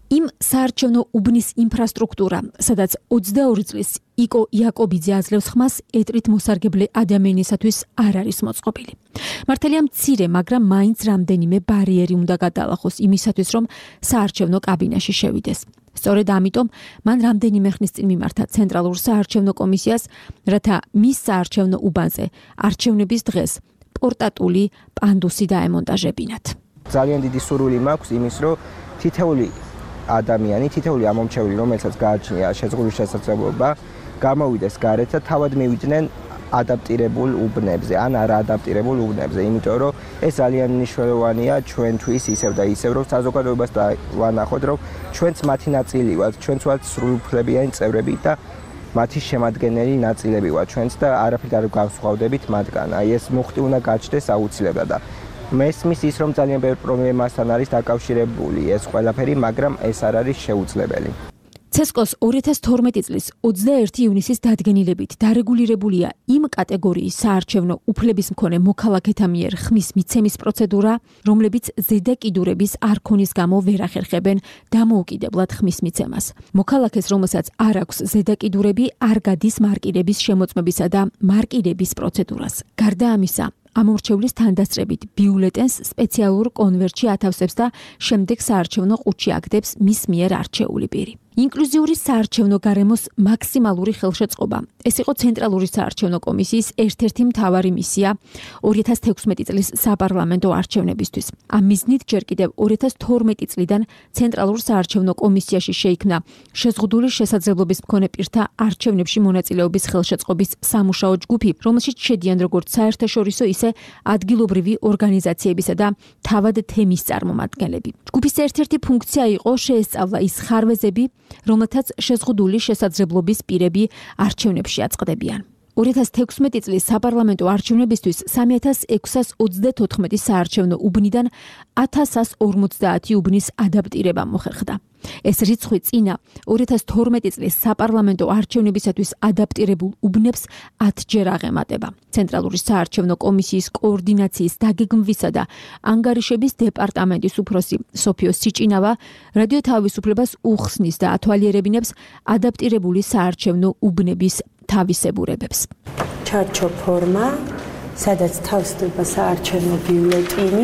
Speaker 20: იმ საარჩევნო უბნის ინფრასტრუქტურა, სადაც ოცდაორი წლის იკო იაკობიძე აძლევს ხმას, ეტრით მოსარგებლე ადამიანისათვის არ არის მოწყობილი. მართალია მცირე, მაგრამ მაინც რამდენიმე ბარიერი უნდა გადაალახოს იმისათვის, რომ საარჩევნო კაბინაში შევიდეს. სწორედ ამიტომ მან რამდენიმე ხნის წინ მიმართა ცენტრალურ საარჩევნო კომისიას, რათა მის საარჩევნო უბანზე არჩევნების დღეს პორტატული პანდუსი დაემონტაჟებინათ.
Speaker 21: ძალიან დიდი სურვილი მაქვს იმის, რომ თითეული ადამიანი, თითეული ამომრჩეველი, რომელსაც გააჩნია შეზღუდული შესაძლებლობა, გამოვიდეს გარეთ და თავად მივიდნენ ადაპტირებულ უბნებზე, ან არა ადაპტირებულ უბნებზე, იმიტომ რომ ეს ძალიან მნიშვნელოვანია ჩვენთვის ისევ და ისევ, რომ საზოგადოებას დავანახოთ, რომ ჩვენც მათი ნაწილი ვართ, ჩვენც ვართ სრულუფლებიანი წევრები და მათი შემადგენელი ნაწილები ვართ ჩვენც და არაფრით არ გავსხვავდებით მათგან. აი ეს მუხტი უნდა გაჩნდეს აუცილებლად და მესმის ის, რომ ძალიან ბევრ პრობლემასთან არის დაკავშირებული ეს ყველაფერი, მაგრამ ეს არ არის შეუძლებელი.
Speaker 20: ცესკოს ორი ათას თორმეტი წლის ოცდაერთი ივნისის დადგენილებით დარეგულირებულია იმ კატეგორიის საარჩევნო უფლების მქონე მოქალაქეთა მიერ ხმის მიცემის პროცედურა, რომლებიც ზედა კიდურების არქონის გამო ვერ ახერხებენ დამოუკიდებლად ხმის მიცემას. მოქალაქეს, რომელსაც არ აქვს ზედა კიდურები, არ გადის მარკირების შემოწმებისა და მარკირების პროცედურას. გარდა ამისა, ამორჩევლის თანდასწრებით ბიულეტენს სპეციალურ კონვერტში ათავსებს და შემდეგ საარჩევნო ყუთში აგდებს მის მიერ არჩეული პირი. ინკლუზიური საარჩევნო გარემოს მაქსიმალური ხელშეწყობა. ეს იყო ცენტრალური საარჩევნო კომისიის ერთ-ერთი მთავარი მისია ორი ათას თექვსმეტი წლის საპარლამენტო არჩევნებისთვის. ამ მიზნით ჯერ კიდევ ორი ათას თორმეტი წლიდან ცენტრალურ საარჩევნო კომისიაში შეიქმნა შეზღუდული შესაძლებლობის მქონე პირთა არჩევნებში მონაწილეობის ხელშეწყობის სამუშაო ჯგუფი, რომელშიც შედიან როგორც საერთაშორისო, ისე ადგილობრივი ორგანიზაციებისა და თავად თემის წარმომადგენლები. ჯგუფის ერთ-ერთი ფუნქცია იყო შეესწავლა ის ხარვეზები, რომელთაც შეზღუდული შესაძლებლობის პირები არჩევნებში აწყდებიან. ორი ათას თექვსმეტი წლის საპარლამენტო არჩევნებისთვის სამი ათას ექვსას ოცდათოთხმეტი საარჩევნო უბნიდან ათასას ორმოცდაათი უბნის ადაპტირება მოხერხდა. ეს რიცხვი წინა ორი ათას თორმეტი წლის საპარლამენტო არჩევნებისათვის ადაპტირებულ უბნებს ათჯერ აღემატება. ცენტრალური საარჩევნო კომისიის კოორდინაციის დაგეგმვისა და ანგარიშების დეპარტამენტის უფროსი სოფიო სიჭინავა რადიო თავისუფლებას უხსნის და ათვალიერებინებს ადაპტირებული საარჩევნო უბნების თავისებურებებს.
Speaker 9: ჩარჩო ფორმა, სადაც თავსდება საარჩევნო ბიულეტინი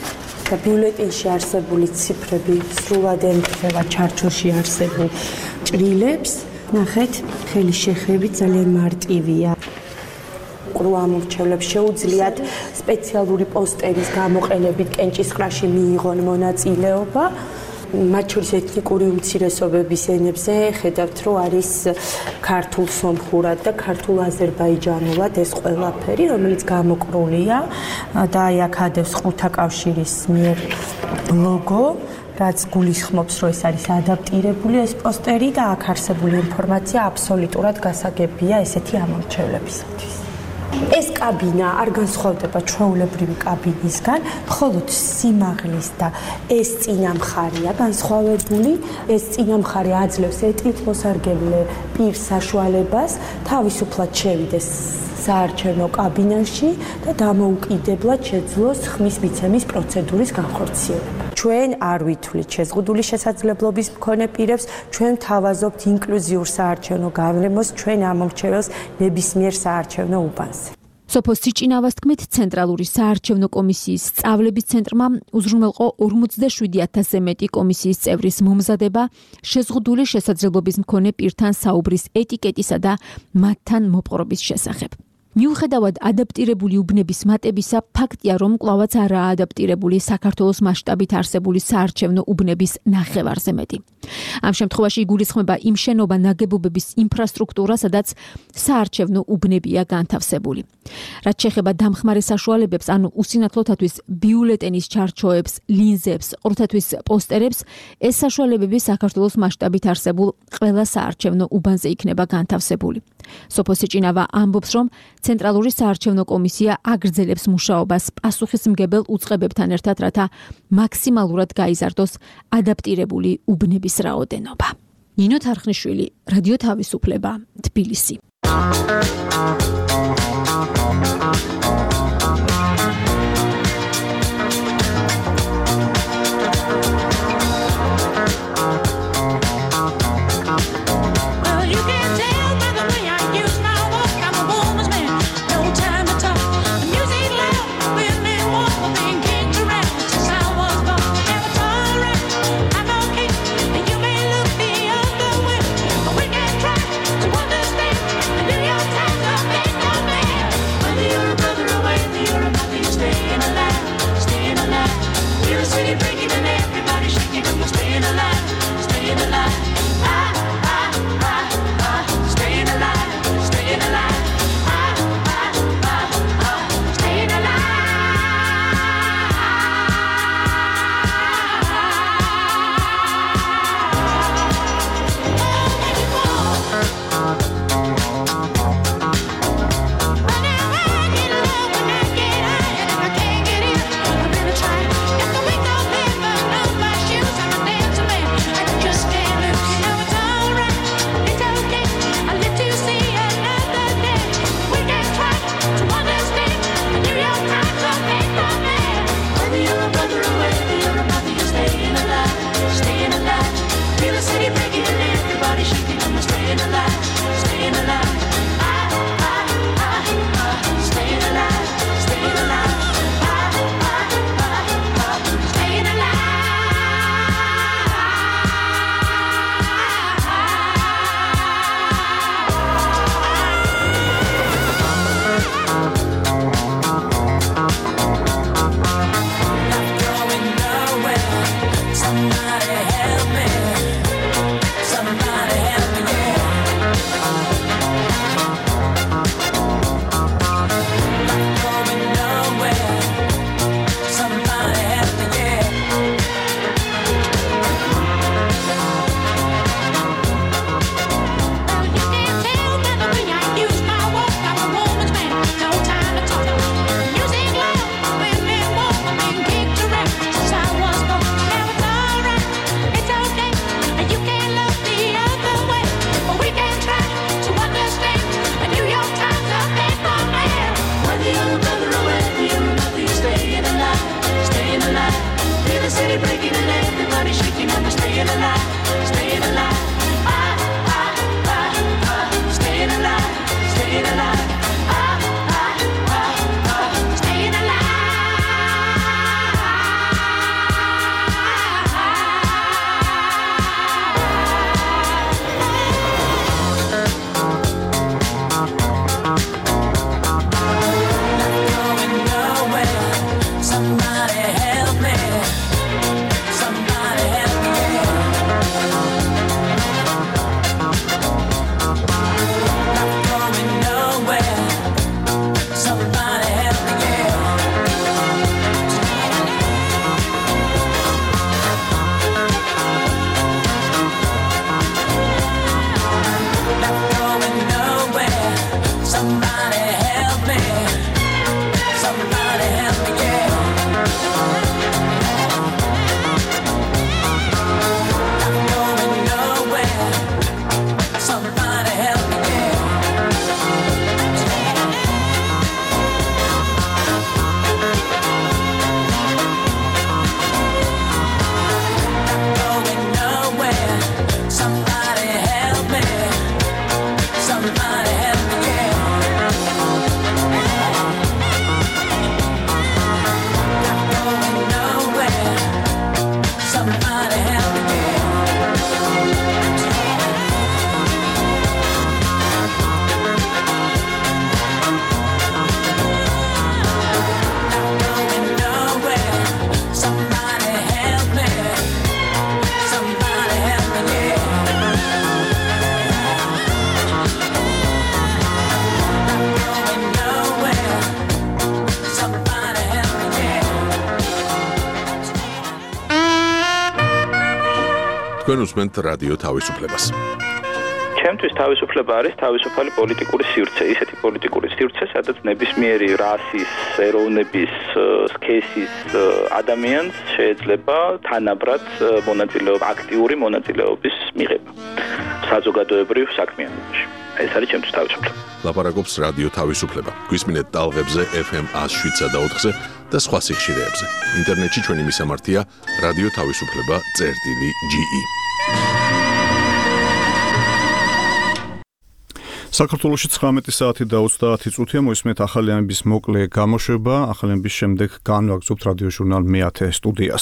Speaker 9: და ბიულეტინში არსებული ციფრები სრულად ემთხვევა ჩარჩოში არსებულ ჭრილებს. ნახეთ, ხელი შეხებით ძალიან მარტივია. ყრუ ამორჩევლებს შეუძლიათ სპეციალური პოსტერის გამოყენებით კენჭისყრაში მიიღონ მონაწილეობა. მათ შორის ეთნიკური უმცირესობების ენებზე ხედავთ, რომ არის ქართულ სომხურად და ქართულ აზერბაიჯანულად ეს ყველაფერი, რომელიც გამოკრულია და აი აქ ადევს ხუთა კავშირის მიერ ლოგო, რაც გულისხმობს, რომ ეს არის ადაპტირებული ეს პოსტერი და აქ არსებული ინფორმაცია აბსოლუტურად გასაგებია ესეთი ამორჩევლებისათვის. ეს კაბინა არ განსხვავდება ჩვეულებრივი კაბინისგან, მხოლოდ სიმაღლის და ეს წინამხარია განსხვავებული. ეს წინამხარი აძლევს ეტლით მოსარგებლე პირს საშუალებას თავისუფლად შევიდეს საარჩევნო კაბინაში და დამოუკიდებლად შეძლოს ხმის მიცემის პროცედურის განხორციელება. ჩვენ არ ვითვლით შეზღუდული შესაძლებლობის მქონე პირებს, ჩვენ თავაზობთ ინკლუზიურ საარჩევნო გარემოს ჩვენ ამორჩეველს ნებისმიერ საარჩევნო უბანზე.
Speaker 20: სოფო სიჭინავას თქმით, ცენტრალური საარჩევნო კომისიის სწავლების ცენტრმა უზრუნველყო ორმოცდაშვიდი ათასზე მეტი კომისიის წევრის მომზადება შეზღუდული შესაძლებლობის მქონე პირთან საუბრის ეტიკეტისა და მათთან მოპყრობის შესახებ. მიუხედავად ადაპტირებული უბნების მატებისა, ფაქტია, რომ კვლავაც არაა ადაპტირებული საქართველოს მასშტაბით არსებული საარჩევნო უბნების ნახევარზე მეტი. ამ შემთხვევაში იგულისხმება იმ შენობა ნაგებობების ინფრასტრუქტურა, სადაც საარჩევნო უბნებია განთავსებული. რაც შეეხება დამხმარე საშუალებებს, ანუ უსინათლოთათვის ბიულეტენის ჩარჩოებს, ლინზებს, ყრუთათვის პოსტერებს, ეს საშუალებები საქართველოს მასშტაბით არსებულ ყველა საარჩევნო უბანზე იქნება განთავსებული. სოფო სიჭინავა ამბობს, რომ ცენტრალური საარჩევნო კომისია აგრძელებს მუშაობას პასუხისმგებელ უწყებებთან ერთად, რათა მაქსიმალურად გაიზარდოს ადაპტირებული უბნების რაოდენობა. ნინო თარხნიშვილი, რადიო თავისუფლება, თბილისი.
Speaker 1: თქვენ უსმენთ რადიო თავისუფლებას.
Speaker 4: ჩემთვის თავისუფლება არის თავისუფალი პოლიტიკური სივრცე, ისეთი პოლიტიკური სივრცე, სადაც ნებისმიერი რასის, ეროვნების, სქესის ადამიანს შეიძლება თანაბრად მონაწილეობა, აქტიური მონაწილეობის მიღება საზოგადოებრივ საქმიანობაში. ეს არის ჩემთვის თავისუფლება.
Speaker 1: ლაპარაკობს რადიო თავისუფლება. გვისმინეთ ტალღებზე ეფ ემ one oh seven point four და სხვა სიხშირეებზე. ინტერნეტში ჩვენი მისამართია რადიო თავისუფლება წერტილი ჯი ი.
Speaker 2: საქართველოში ცხრამეტი საათი და ოცდაათი წუთია მოისმენთ ახალი ამბის მოკლე გამოშვება. ახალი ამბის შემდეგ განვაგრძობთ რადიოჟურნალ მეათე სტუდიას.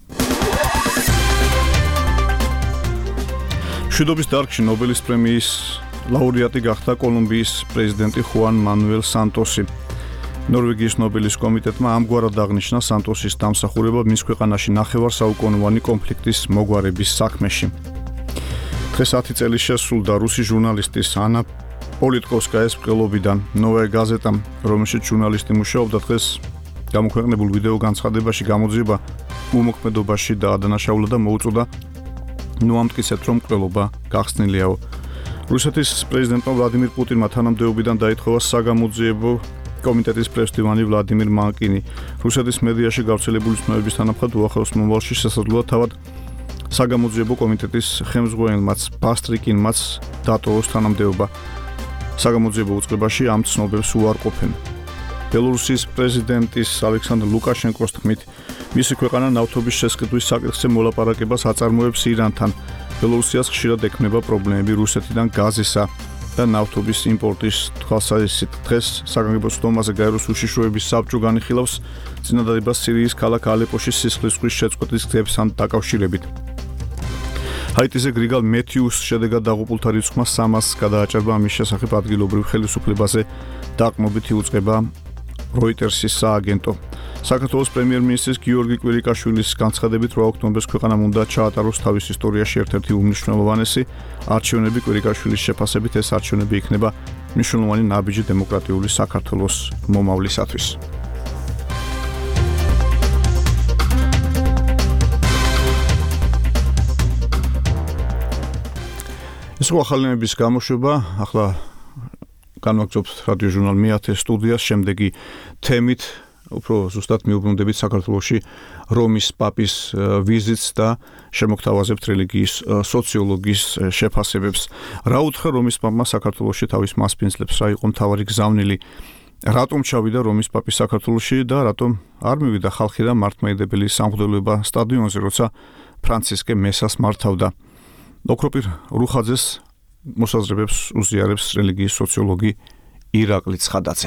Speaker 2: მშვიდობის დარგში ნობელის პრემიის ლაურეატი გახდა კოლუმბიის პრეზიდენტი ხუან მანუელ სანტოსი. ნორვეგიის ნობელის კომიტეტმა ამგვარად აღნიშნა სანტოსის დამსახურება მის ქვეყანაში ნახევარსაუკუნოვანი კონფლიქტის მოგვარების საქმეში. დღეს ათი წელი შესრულდა რუსი ჟურნალისტის ანა პოლიტკოვსკაის ბრყელობიდან ნოვაია გაზეტამ, რომელშიც ჟურნალისტი მუშაობდა, დღეს გამოქვეყნებულ ვიდეო განცხადებაში გამოძიება უმოქმედობაში დაადანაშაულა და მოუწოდა ნუ ამტკიცეთ, რომ მკვლელობა გახსნილიაო. რუსეთის პრეზიდენტმა ვლადიმირ პუტინმა თანამდებობიდან დაითხოვა საგამოძიებო კომიტეტის პრეზიდენტი ვლადიმირ მანკინი. რუსეთის მედიაში გავრცელებული ცნობების თანახმად უახლოეს მომავალში შესაძლოა თავად საგამოძიებო კომიტეტის ხელმძღვანელმაც ბასტრიკინმაც დატოვოს თანამდებობა. საგამოძიებო უწყებაში ამ ცნობებს უარყოფენ. ბელორუსიის პრეზიდენტის ალექსანდრ ლუკაშენკოს თქმით, მისი ქვეყანა ნავთობის შესყიდვის საკითხზე მოლაპარაკებას აწარმოებს ირანთან. ბელორუსიას ხშირად ექმნება პრობლემები რუსეთიდან გაზისა და ნავთობის იმპორტის თვალსაზრისით. დღეს საგანგებო სხდომაზე გაეროს უშიშროების საბჭო განიხილავს წინადადებას სირიის ქალაქ ალეპოში სისხლის ზღვის შეწყვეტის გზებთან დაკავშირებით. ჰაიტიზე გრიგალ მეთიუს შედეგად დაღუპულთა რიცხვმა სამას გადააჭარბა. ამის შესახებ ადგილობრივ ხელისუფლებაზე დაყრდნობითი უწყება როიტერსის სააგენტო. საქართველოს პრემიერ-მინისტრის გიორგი კვირიკაშვილის განცხადებით რვა ოქტომბერს ქვეყანამ უნდა ჩაატაროს თავის ისტორიაში ერთ-ერთი უმნიშვნელოვანესი არჩევნები. კვირიკაშვილის შეფასებით ეს არჩევნები იქნება მნიშვნელოვანი ნაბიჯი დემოკრატიული საქართველოს მომავლისათვის. ეს იყო ახალი ამბის გამოშვება. ახლა განვაგრძობთ რადიოჟურნალ მეათე სტუდიას. შემდეგი თემით უფრო ზუსტად მიუბრუნდებით საქართველოში რომის პაპის ვიზიტს და შემოგთავაზებთ რელიგიის სოციოლოგის შეფასებებს. რა უთხრა რომის პაპმა საქართველოში თავის მასპინძლებს, რა იყო მთავარი გზავნილი, რატომ ჩავიდა რომის პაპი საქართველოში და რატომ არ მივიდა ხალხი და მართლმადიდებელი სამღვდელოება სტადიონზე, როცა ფრანცისკე მესას მართავდა. ოქროპირ რუხაძეს მოსაზრებებს უზიარებს რელიგიის სოციოლოგი ირაკლი ცხადაძე.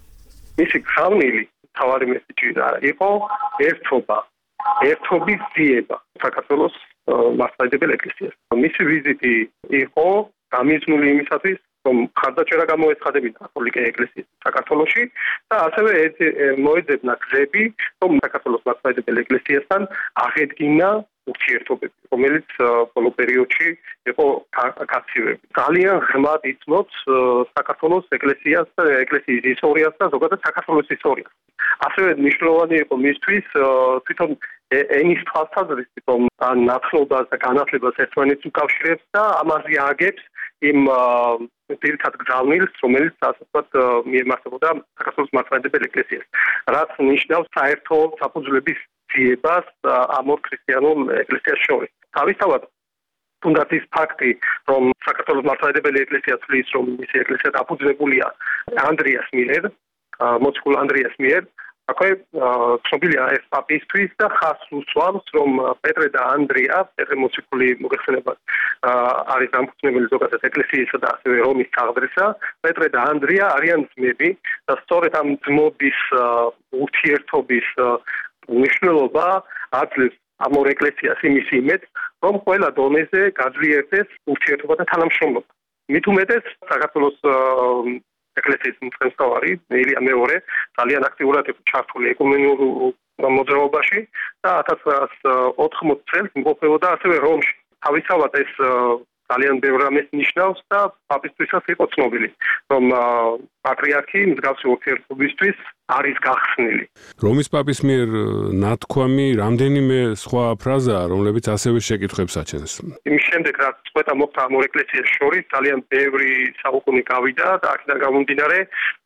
Speaker 10: მისი გზავნილი თავარი მესიჯი იყო ერთობა, ერთობის ძიება საქართველოს მართლმადიდებელ ეკლესიას. მისი ვიზიტი იყო გამიზნული იმისათვის, რომ ხარდაჭერა გამოეცხადებინა კათოლიკე ეკლესიის საქართველოში და ასევე მოეძებნა გზები, რომ საქართველოს მართლმადიდებელ ეკლესიასთან აღედგინა ურთიერთობები, რომელიც ბოლო პერიოდში იყო გაცივები. ძალიან ღრმად იცნობს საქართველოს ეკლესიას, ეკლესიის ისტორიას და ზოგადად საქართველოს ისტორიას. ასევე მნიშვნელოვანი იყო მისთვის თვითონ ენის თვალსაზრისით, რომ ნაცნობას და განათლებას ერთმანეთს უკავშირებს და ამაზე აგებს იმ ძირითად გზავნილს, რომელიც ასე ვთქვათ მიემართებოდა საქართველოს მართლმადიდებელ ეკლესიას. რაც ნიშნავს საერთო საფუძვლების ძიებას ამ ორ ქრისტიანულ ეკლესიას შორის. თავისთავად თუნდაც ის ფაქტი, რომ საქართველოს მართლმადიდებელი ეკლესია ცვლის, რომ მისი ეკლესია დაფუძნებულია ანდრიას მიერ, მოციქულ ანდრიას მიერ, აქვე ცნობილია ეს პაპისთვის და ხაზს უსვამს, რომ პეტრე და ანდრია, პეტრე მოციქული მოგეხსენებათ, არის დამფუძნებელი ზოგადად ეკლესიისა და ასევე რომის თაღდრისა, პეტრე და ანდრია არიან ძმები და სწორედ ამ ძმობის ურთიერთობის მნიშვნელობა აძლევს ამ ორ ეკლესიას იმის იმედს, რომ ყველა დონეზე გაძლიერდეს ურთიერთობა და თანამშრომლობა. მით უმეტეს საქართველოს ეკლესიის მწყემსთავარი ილია მეორე ძალიან აქტიურად იყო ჩართული ეკუმენურ მოძრაობაში და ათას ცხრაასი ოთხმოცი წელს იმყოფებოდა ასევე რომში. თავისთავად ეს ძალიან ბევრ რამეს ნიშნავს და პაპისთვისაც იყო ცნობილი, რომ პატრიარქი მსგავსი ურთიერთობისთვის არის გახსნილი.
Speaker 6: რომის პაპის მიერ ნათქვამი რამდენიმე სხვა ფრაზაა, რომლებიც ასევე შეკითხვებს აჩენს.
Speaker 10: იმის შემდეგ, რაც წყვეტა მოხდა ამ ორ ეკლესიას შორის, ძალიან ბევრი საუკუნე გავიდა და აქედან გამომდინარე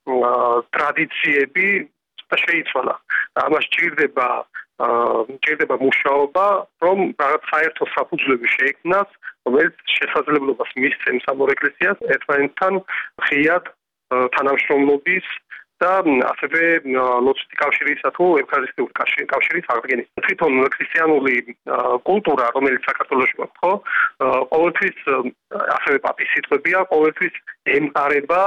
Speaker 10: ტრადიციები შეიცვალა. ამას ჭირდება ჭირდება მუშაობა, რომ რაღაც საერთო საფუძვლები შეიქმნას, რომელიც შესაძლებლობას მისცემს ამ ორ ეკლესიას ერთმანეთთან ხიად თანამშრომლობის და ასევე ლოცვითი კავშირისა თუ ევქარისტიური კავშირის აღდგენის. თვითონ ქრისტიანული კულტურა, რომელიც საქართველოში გვაქვს, ხო, ყოველთვის ასევე პაპის სიტყვებია, ყოველთვის ემყარება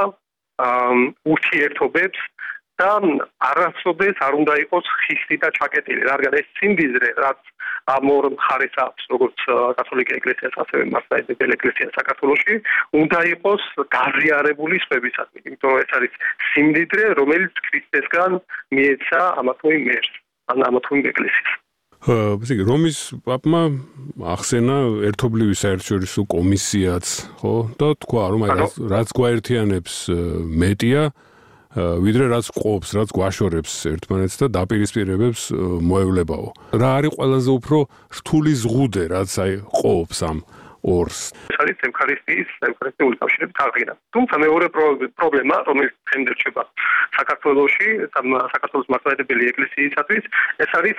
Speaker 10: ურთიერთობებს და არასოდეს არ უნდა იყოს ხისტი და ჩაკეტილი, რადგან ეს სიმდიდრე, რაც ამ ორ მხარეს აქვს, როგორც კათოლიკე ეკლესიას, ასევე მართლმადიდებელი ეკლესია საქართველოში, უნდა იყოს გაზიარებული სხვებისადმი, იმიტომ რომ ეს არის სიმდიდრე, რომელიც ქრისტესგან მიეცა ამა თუ იმ ერს, ან ამა თუ იმ ეკლესიას.
Speaker 6: ესე იგი, რომის პაპმა ახსენა ერთობლივი საერთაშორისო კომისიაც, ხო? და თქვა, რომ რაც გვაერთიანებს მეტია ვიდრე რაც ყოფს, რაც გვაშორებს ერთმანეთს და დაპირისპირებებს მოევლებაო. რა არის ყველაზე უფრო რთული ზღუდე, რაც აი ყოფს ამ ორს?
Speaker 10: ეს არის ევქარისტიის, ევქარისტიული კავშირების აღდგენა. თუმცა მეორე პრობლემა, რომელიც დღემდე რჩება საქართველოში, საქართველოს მართლმადიდებელი ეკლესიისათვის, ეს არის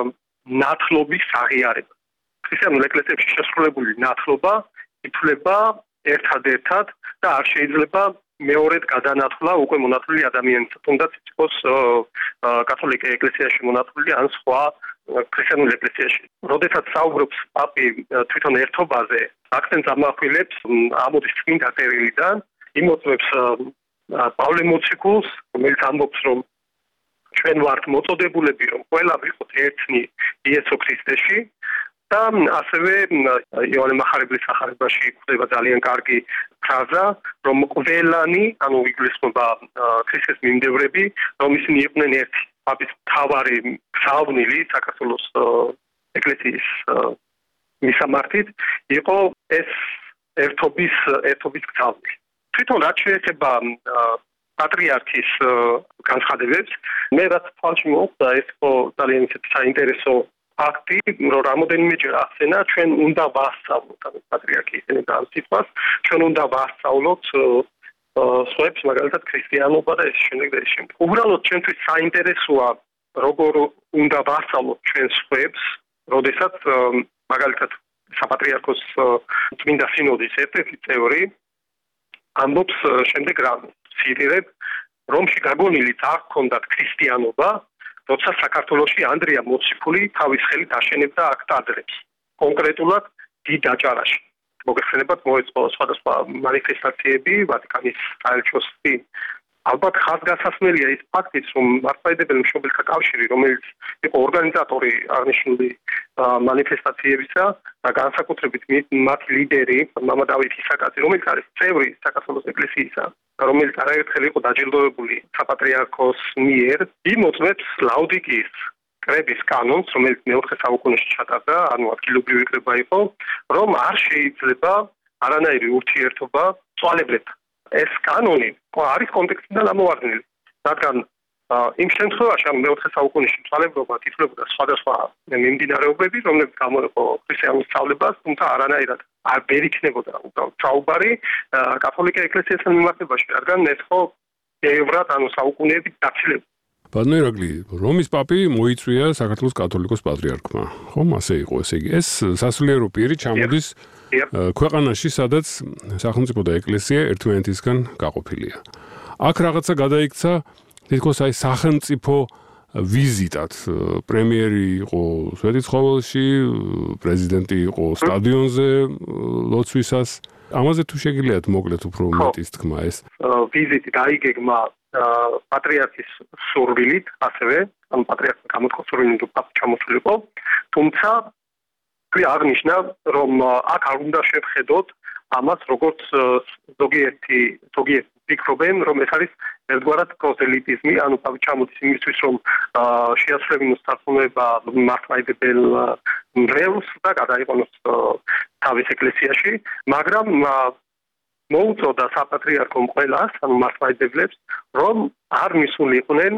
Speaker 10: ნათლობის აღიარება. ქრისტიანულ ეკლესიებში შესრულებული ნათლობა ითვლება ერთადერთად და არ შეიძლება მეორედ გადანათვლა უკვე მონათლული ადამიანის, თუნდაც იყოს კათოლიკე ეკლესიაში მონათლული ან სხვა ქრისტიანულ ეკლესიაში. როდესაც საუბრობს პაპი თვითონ ერთობაზე, აქცენტს ამახვილებს ამოდის წმინდა წერილიდან, იმოწმებს პავლე მოციქულს, რომელიც ამბობს, რომ ჩვენ ვართ მოწოდებულები, რომ ყველა ვიყოთ ერთნი იესო ქრისტეში. და ასევე იოანე მახარებლის სახარებაში გვხვდება ძალიან კარგი ფრაზა, რომ ყველანი, ანუ იგულისხმება ქრისტეს მიმდევრები, რომ ისინი იყვნენ ერთი. პაპის მთავარი გზავნილი საქართველოს ეკლესიის მისამართით იყო ეს ერთობის ერთობის გზავნილი. თვითონ რაც შეეხება პატრიარქის განცხადებებს, მე რაც თვალში მოხვდა, ეს იყო ძალიან ისეთი საინტერესო ფაქტი, რომ რამოდენიმეჯერ ახსენა, ჩვენ უნდა ვასწავლოთ, ანუ პატრიარქი იყენებდა ამ სიტყვას, ჩვენ უნდა ვასწავლოთ სხვებს, მაგალითად ქრისტიანობა და ეს შემდეგ და ეს შემდეგ. უბრალოდ ჩვენთვის საინტერესოა, როგორ უნდა ვასწავლოთ ჩვენ სხვებს, როდესაც მაგალითად საპატრიარქოს წმინდა სინოდის ერთ-ერთი წევრი ამბობს შემდეგ რამე. ციტირებ, რომში გაგონილიც არ ჰქონდათ ქრისტიანობა, როცა საქართველოში ანდრია მოციქული თავის ხელით აშენებდა აქ ტაძრებს, კონკრეტულად დიდ აჭარაში. მოგეხსენებათ, მოეწყო სხვადასხვა მანიფესტაციები ვატიკანის საელჩოს წინ. ალბათ ხაზგასასმელია ის ფაქტიც, რომ მართლმადიდებელი მშობელთა კავშირი, რომელიც იყო ორგანიზატორი აღნიშნული მანიფესტაციებისა და განსაკუთრებით მათი ლიდერი მამა დავით ისაკაძე, რომელიც არის წევრი საქართველოს ეკლესიისა, რომელიც არაერთხელ იყო დაჯილდოვებული საპატრიარქოს მიერ, იმოწმებს ლაუდიკიის კრების კანონს, რომელიც მეოთხე საუკუნეში ჩატარდა, ანუ ადგილობრივი კრება იყო, რომ არ შეიძლება არანაირი ურთიერთობა წვალებლებთან. ეს კანონი არის კონტექსტიდან ამოვარდნილი, რადგან იმ შემთხვევაში, ანუ მეოთხე საუკუნეში წვალებობა თითქოსებოდა სხვადასხვა მიმდინარეობები, რომლებიც გამოიყო ქრისტიანულ სწავლებას, თუმცა არანაირად არ ვერ იქნებოდა უბრალოდ საუბარი კათოლიკე ეკლესიასთან მიმართებაში, რადგან ეს ხო ბევრად ანუ საუკუნეებით დაცილებული.
Speaker 6: ბატონო ირაკლი, რომის პაპი მოიწვია საქართველოს კათოლიკოს პატრიარქმა. ხომ ასე იყო, ესე იგი, ეს სასულიერო პირი ჩამოდის ქვეყანაში, სადაც სახელმწიფო და ეკლესია ერთმანეთისგან გაყოფილია. აქ რაღაცა გადაიქცა თითქოს აი სახელმწიფო ვიზიტად. პრემიერი იყო სვეტიცხოველში, პრეზიდენტი იყო სტადიონზე ლოცვისას. ამაზე თუ შეგიძლიათ მოკლედ უფრო მეტის თქმა ეს.
Speaker 10: ვიზიტი დაიგეგმა პატრიარქის სურვილით, ასევე, ანუ პატრიარქმა გამოთქვა სურვილი, რომ პაპი ჩამოსულიყო, თუმცა თქვი აღნიშნა, რომ აქ არ უნდა შევხედოთ ამას, როგორც ზოგიერთი ზოგიერთი ფიქრობენ, რომ ეს არის ერთგვარად პროზელიტიზმი, ანუ პაპი ჩამოდის იმისთვის, რომ შეასრულებინოს სარწმუნოება მართლმადიდებელ მრევლს და გადაიყვანოს თავის ეკლესიაში, მაგრამ მოუწოდა საპატრიარქომ ყველას, ანუ მართლმადიდებლებს, რომ არ მისულიყვნენ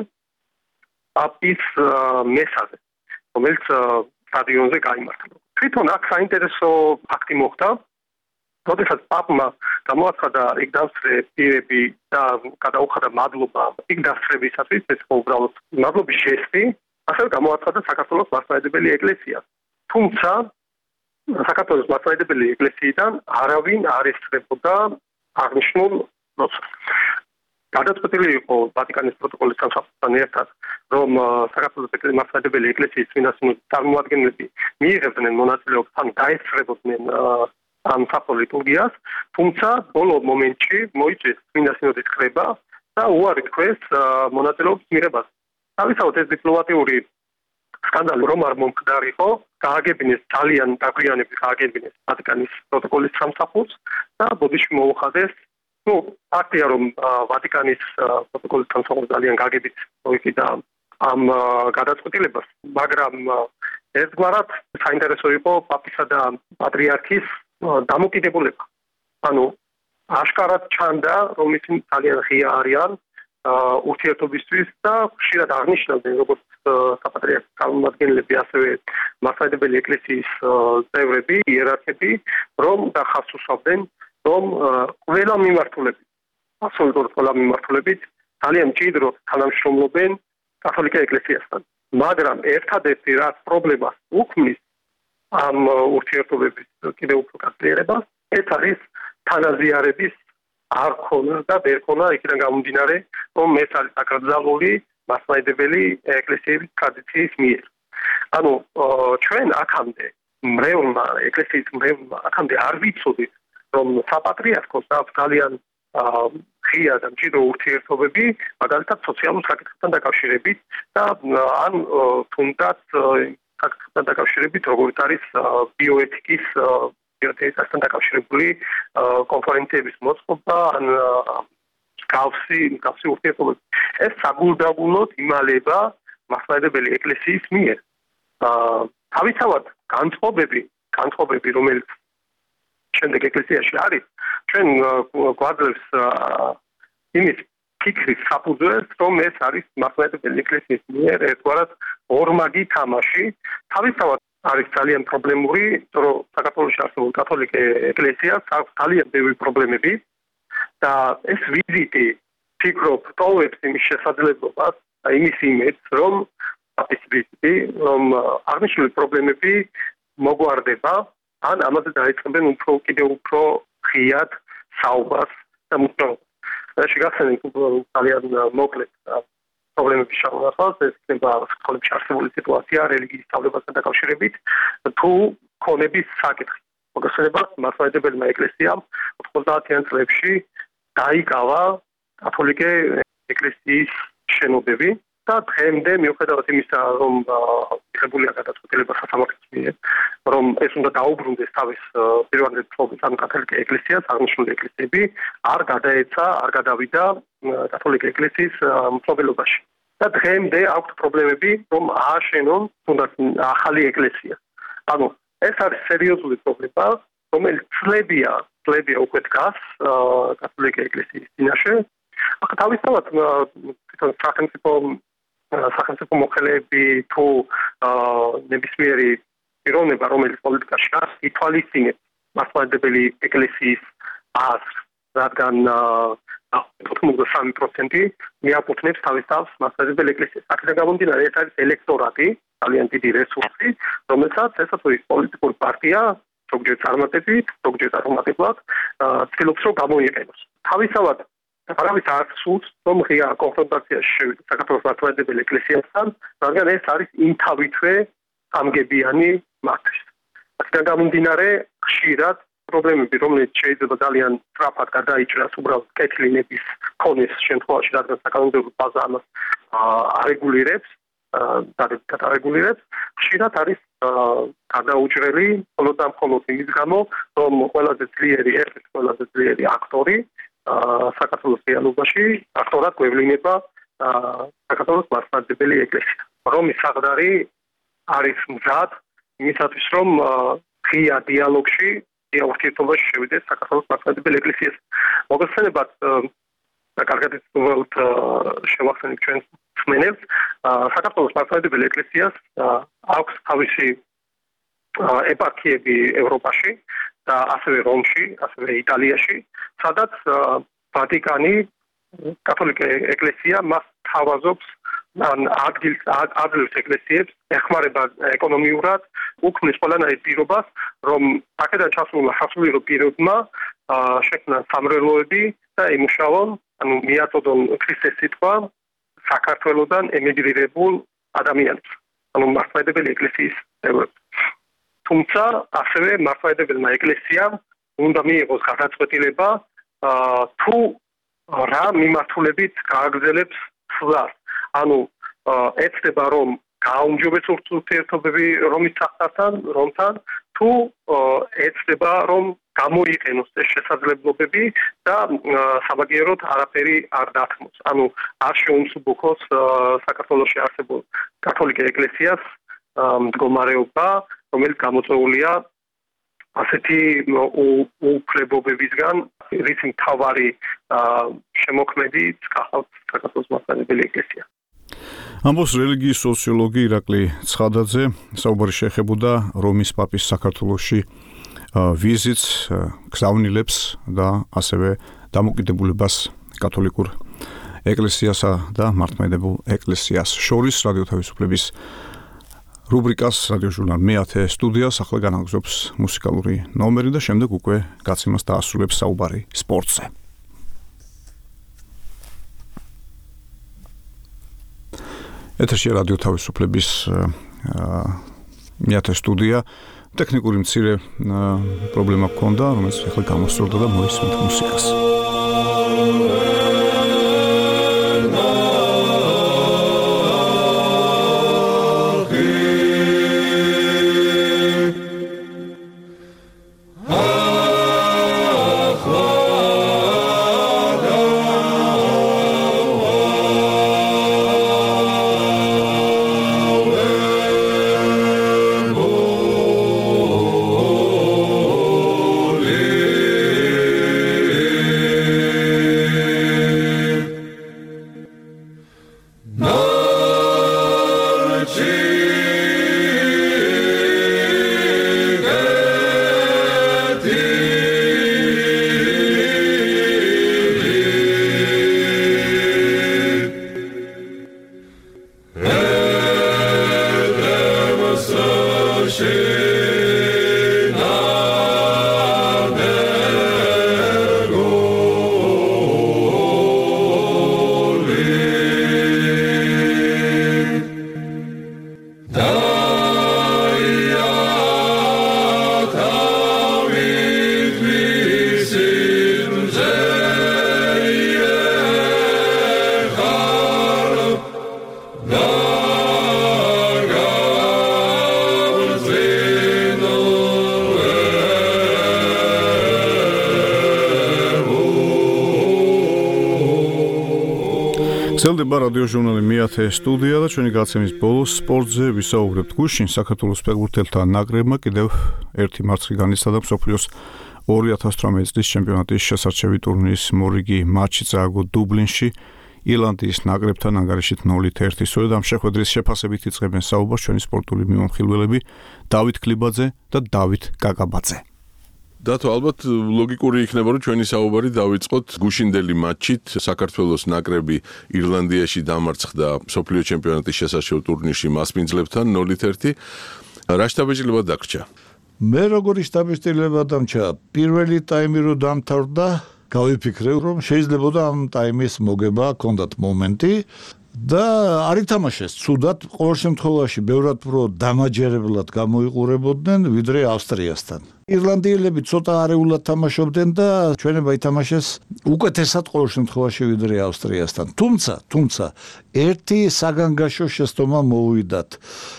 Speaker 10: პაპის მესაზე, რომელიც სტადიონზე გაიმართება. თვითონ აქ საინტერესო ფაქტი მოხდა, როდესაც პაპმა გამოაცხადა იქ დასწრე პირები და გადაუხადა მადლობა იქ დასწრებისათვის, ეს ხო უბრალოდ მადლობის ჟესტი, ასევე გამოაცხადა საქართველოს მართლმადიდებელი ეკლესია. თუმცა საქართველოს მართლმადიდებელი ეკლესიიდან არავინ არ ესწრებოდა აღნიშნულ პროცესს. გადაწყვეტილი იყო ვატიკანის პროტოკოლის სამსახურთან ერთად, რომ საქართველოს მართლმადიდებელი ეკლესიის წმინდა სინოდის წარმომადგენლები მიიღებდნენ მონაწილეობას, ან დაესწრებოდნენ ამ საფრთხე ლიტურგიას, თუმცა ბოლო მომენტში მოიწვიეს წმინდა სინოდის კრება და უარი თქვეს მონაწილეობის მიღებას. თავისთავად ეს დიპლომატიური სკანდალი რომ არ მომხდარიყო, გააგებინეს ძალიან დაგვიანებით გააგებინეს ვატიკანის პროტოკოლის სამსახურს და ბოდიში მოუხადეს, ну, ფაქტია რომ ვატიკანის პროტოკოლის სამსახური ძალიან გააგებით მოიყიდა ამ გადაწყვეტილებას, მაგრამ ერთგვარად საინტერესო იყო პაპისა და პატრიარქის დამოკიდებულება. ანუ აშკარად ჩანდა, რომ ისინი ძალიან ღია არიან ურთიერთობისთვის და ხშირად აღნიშნავდნენ, როგორც საპატრიარქოს წარმომადგენლები, ასევე მართლმადიდებელი ეკლესიის წევრები, იერარქები, რომ ხაზს უსვამდნენ, რომ ყველა მიმართულებით, აბსოლუტურად ყველა მიმართულებით ძალიან მჭიდროდ თანამშრომლობენ კათოლიკე ეკლესიასთან. მაგრამ ერთადერთი რაც პრობლემას უქმნის ამ ურთიერთობების კიდევ უფრო გაზიარებას, ეს არის თანაზიარების არ ქონა და ვერ ქონა იქიდან გამომდინარე, რომ ეს არის აკრძალული მართლმადიდებელი ეკლესიების ტრადიციის მიერ. ანუ ჩვენ აქამდე მრევლმა ეკლესიის მრევლმა აქამდე არ ვიცოდით, რომ საპატრიარქოს აქვს ძალიან ღია და მჭიდრო ურთიერთობები, მაგალითად სოციალურ საკითხებთან დაკავშირებით და ან თუნდაც საკითხებთან დაკავშირებით, როგორც არის ბიოეთიკის ბიოეთიკასთან დაკავშირებული კონფერენციების მოწყობა, ან გავსი, გავსი ურთიერთობები. ეს საგულდაგულოდ იმალება მართლმადიდებელი ეკლესიის მიერ. თავისთავად განწყობები, განწყობები, რომელიც შემდეგ ეკლესიაში არის, ჩვენ გვაძლევს იმის ფიქრის საფუძველს, რომ ეს არის მართლმადიდებელი ეკლესიის მიერ ერთგვარად ორმაგი თამაში. თავისთავად არის ძალიან პრობლემური, რომ საქართველოში არსებულ კათოლიკე ეკლესიას აქვს ძალიან ბევრი პრობლემები და ეს ვიზიტი ფიქრობ ტოვებს იმის შესაძლებლობას და იმის იმედს, რომ ეს ვიზიტი, რომ აღნიშნული პრობლემები მოგვარდება, ან ამაზე დაიწყებენ უფრო კიდევ უფრო ღიად საუბარს და მუშაობას. შეგახსენებთ ძალიან მოკლედ პრობლემების შეგახსენებას, ეს იქნება სკოლებში არსებული სიტუაცია რელიგიის სწავლებასთან დაკავშირებით, თუ ქონების საკითხი. მოგესალმებით, მართლმადიდებელმა ეკლესიამ ოცდაათიან წლებში დაიკავა კათოლიკე ეკლესიის შენობები და დღემდე მიუხედავად იმისა, რომ მიღებულია გადაწყვეტილება სასამართლოს მიერ, რომ ეს უნდა დაუბრუნდეს თავის პირვანდელ ფლობის ან კათოლიკე ეკლესიას, აღნიშნული ეკლესიები არ გადაეცა, არ გადავიდა კათოლიკე ეკლესიის მფლობელობაში. და დღემდე აქვს პრობლემები, რომ ააშენონ თუნდაც ახალი ეკლესია. ანუ ეს არის სერიოზული პრობლემა, რომელიც წლებია, წლებია უკვე დგას კათოლიკე ეკლესიის წინაშე. ახლა თავისთავად თვითონ სახელმწიფო სახელმწიფო მოხელეები თუ ნებისმიერი პიროვნება, რომელიც პოლიტიკაში არის, ითვალისწინებს მართლმადიდებელი ეკლესიის აზრს, რადგან ოცდასამი პროცენტი მიაკუთვნებს თავის თავს მართლმადიდებელ ეკლესიას. აქედან გამომდინარე, ეს არის ელექტორატი, ძალიან დიდი რესურსი, რომელსაც ესა თუ ის პოლიტიკური პარტია, ზოგჯერ წარმატებით, ზოგჯერ არამატებლად, ცდილობს რომ გამოიყენოს. თავისთავად არავის არ სურს, რომ ღია კონფრონტაციაში შევიდეთ საქართველოს მართლმადიდებელი ეკლესიასთან, რადგან ეს არის იმთავითვე ამგებიანი მათთვის. აქედან გამომდინარე, ხშირად პრობლემები, რომელიც შეიძლება ძალიან სწრაფად გადაიჭრას უბრალოდ კეთილინების ქონის შემთხვევაში, რადგან საკანონმდებლო ბაზა ამას არეგულირებს, დადებითად არეგულირებს, ხშირად არის გადაუჭრელი მხოლოდ და მხოლოდ იმის გამო, რომ ყველაზე ძლიერი, ერთ-ერთი ყველაზე ძლიერი აქტორი საქართველოს რეალობაში აქტორად გვევლინება საქართველოს მართლმადიდებელი ეკლესია. რომის საღდარი არის მზად იმისათვის, რომ ღია დიალოგში პარტია ურთიერთობაში შევიდეს საქართველოს მართლმადიდებელ ეკლესიას. მოგესალმებათ და კარგად იცნობთ შევახსენებ ჩვენს მსმენელს, საქართველოს მართლმადიდებელ ეკლესიას აქვს თავისი ეპარქიები ევროპაში და ასევე რომში, ასევე იტალიაში, სადაც ვატიკანი კათოლიკე ეკლესია მას თავაზობს ან ადგილს აძლევს ეკლესიებს, ეხმარება ეკონომიურად, უქმნის ყველანაირ პირობას, რომ აქედან ჩასულმა სასულიერო პირებმა შექმნან სამრევლოები და იმუშაონ, ანუ მიაწოდონ ქრისტეს სიტყვა საქართველოსდან ემიგრირებულ ადამიანებს, ანუ მართლმადიდებელი ეკლესიის წევრებს. თუმცა ასევე მართლმადიდებელმა ეკლესიამ უნდა მიიღოს გადაწყვეტილება თუ რა მიმართულებით გააგრძელებს სვლას. ანუ ეცდება რომ გააუმჯობესოს ურთიერთობები რომის ტახტთან, რომთან, თუ ეცდება რომ გამოიყენოს ეს შესაძლებლობები და საბაგიეროდ არაფერი არ დათმოს. ანუ არ შეუმსუბუქოს საქართველოში არსებულ კათოლიკე ეკლესიას მდგომარეობა, რომელიც გამოწვეულია ასეთი უფლებობებისგან, რის მთავარი შემოქმედით გახავთ საქართველოს მართლმადიდებელი ეკლესია.
Speaker 2: ამბობს რელიგიის სოციოლოგი ირაკლი ცხადაძე, საუბარი შეეხებოდა რომის პაპის საქართველოში ვიზიტს, გზავნილებს და ასევე დამოკიდებულებას კათოლიკურ ეკლესიასა და მართლმადიდებელ ეკლესიას შორის. რადიო თავისუფლების რუბრიკას რადიო ჟურნალ მეათე სტუდიას ახლა განაგზობს მუსიკალური ნომერი და შემდეგ უკვე გაცემას დაასრულებს საუბარი სპორტზე. ეთერში რადიო თავისუფლების მეათე სტუდია. ტექნიკური მცირე პრობლემა ჰქონდა, რომელიც ახლა გამოსწორდა და მოისმენთ მუსიკას. გრძელდება რადიო ჟურნალი მეათე სტუდია და ჩვენი გაცემის ბოლოს სპორტზე ვისაუბრებთ. გუშინ საქართველოს ფეხბურთელთა ნაკრებმა კიდევ ერთი მარცხი განიცადა მსოფლიოს ორი ათას თვრამეტი წლის ჩემპიონატის შესარჩევი ტურნირის მორიგი მატჩი წააგო დუბლინში ირლანდიის ნაკრებთან ანგარიშით ნულით ერთი. სწორედ ამ შეხვედრის შეფასებით იწყებენ საუბარს ჩვენი სპორტული მიმოხილველები დავით ქლიბაძე და დავით კაკაბაძე.
Speaker 1: დათო, ალბათ ლოგიკური იქნება, რომ ჩვენი საუბარი დავიწყოთ გუშინდელი მატჩით. საქართველოს ნაკრები ირლანდიაში დამარცხდა მსოფლიო ჩემპიონატის შესარჩევ ტურნირში მასპინძლებთან ნულით ერთი. რა შთაბეჭდილება დაგრჩა?
Speaker 8: მე როგორი შთაბეჭდილება დამრჩა? პირველი ტაიმი რო დამთავრდა, გავიფიქრე, რომ შეიძლებოდა ამ ტაიმის მოგება, ჰქონდათ მომენტი და არ ითამაშეს ცუდად, ყოველ შემთხვევაში ბევრად უფრო დამაჯერებლად გამოიყურებოდნენ ვიდრე ავსტრიასთან. ირლანდიელები ცოტა არეულად თამაშობდნენ და ჩვენება ითამაშეს უკეთესად ყოველ შემთხვევაში ვიდრე ავსტრიასთან. თუმცა, თუმცა ერთი საგანგაშო შეცდომა მოვიდათ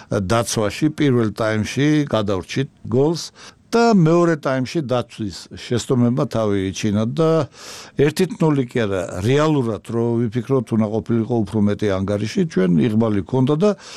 Speaker 8: დაცვაში პირველ ტაიმში, გადავრჩით გოლს და მეორე ტაიმში დაცვის შეცდომებმა თავი იჩინა და ერთი ნული კი არა, რეალურად რო ვიფიქროთ, უნდა ყოფილიყო უფრო მეტი ანგარიში, ჩვენ იღბალი ჰქონდა და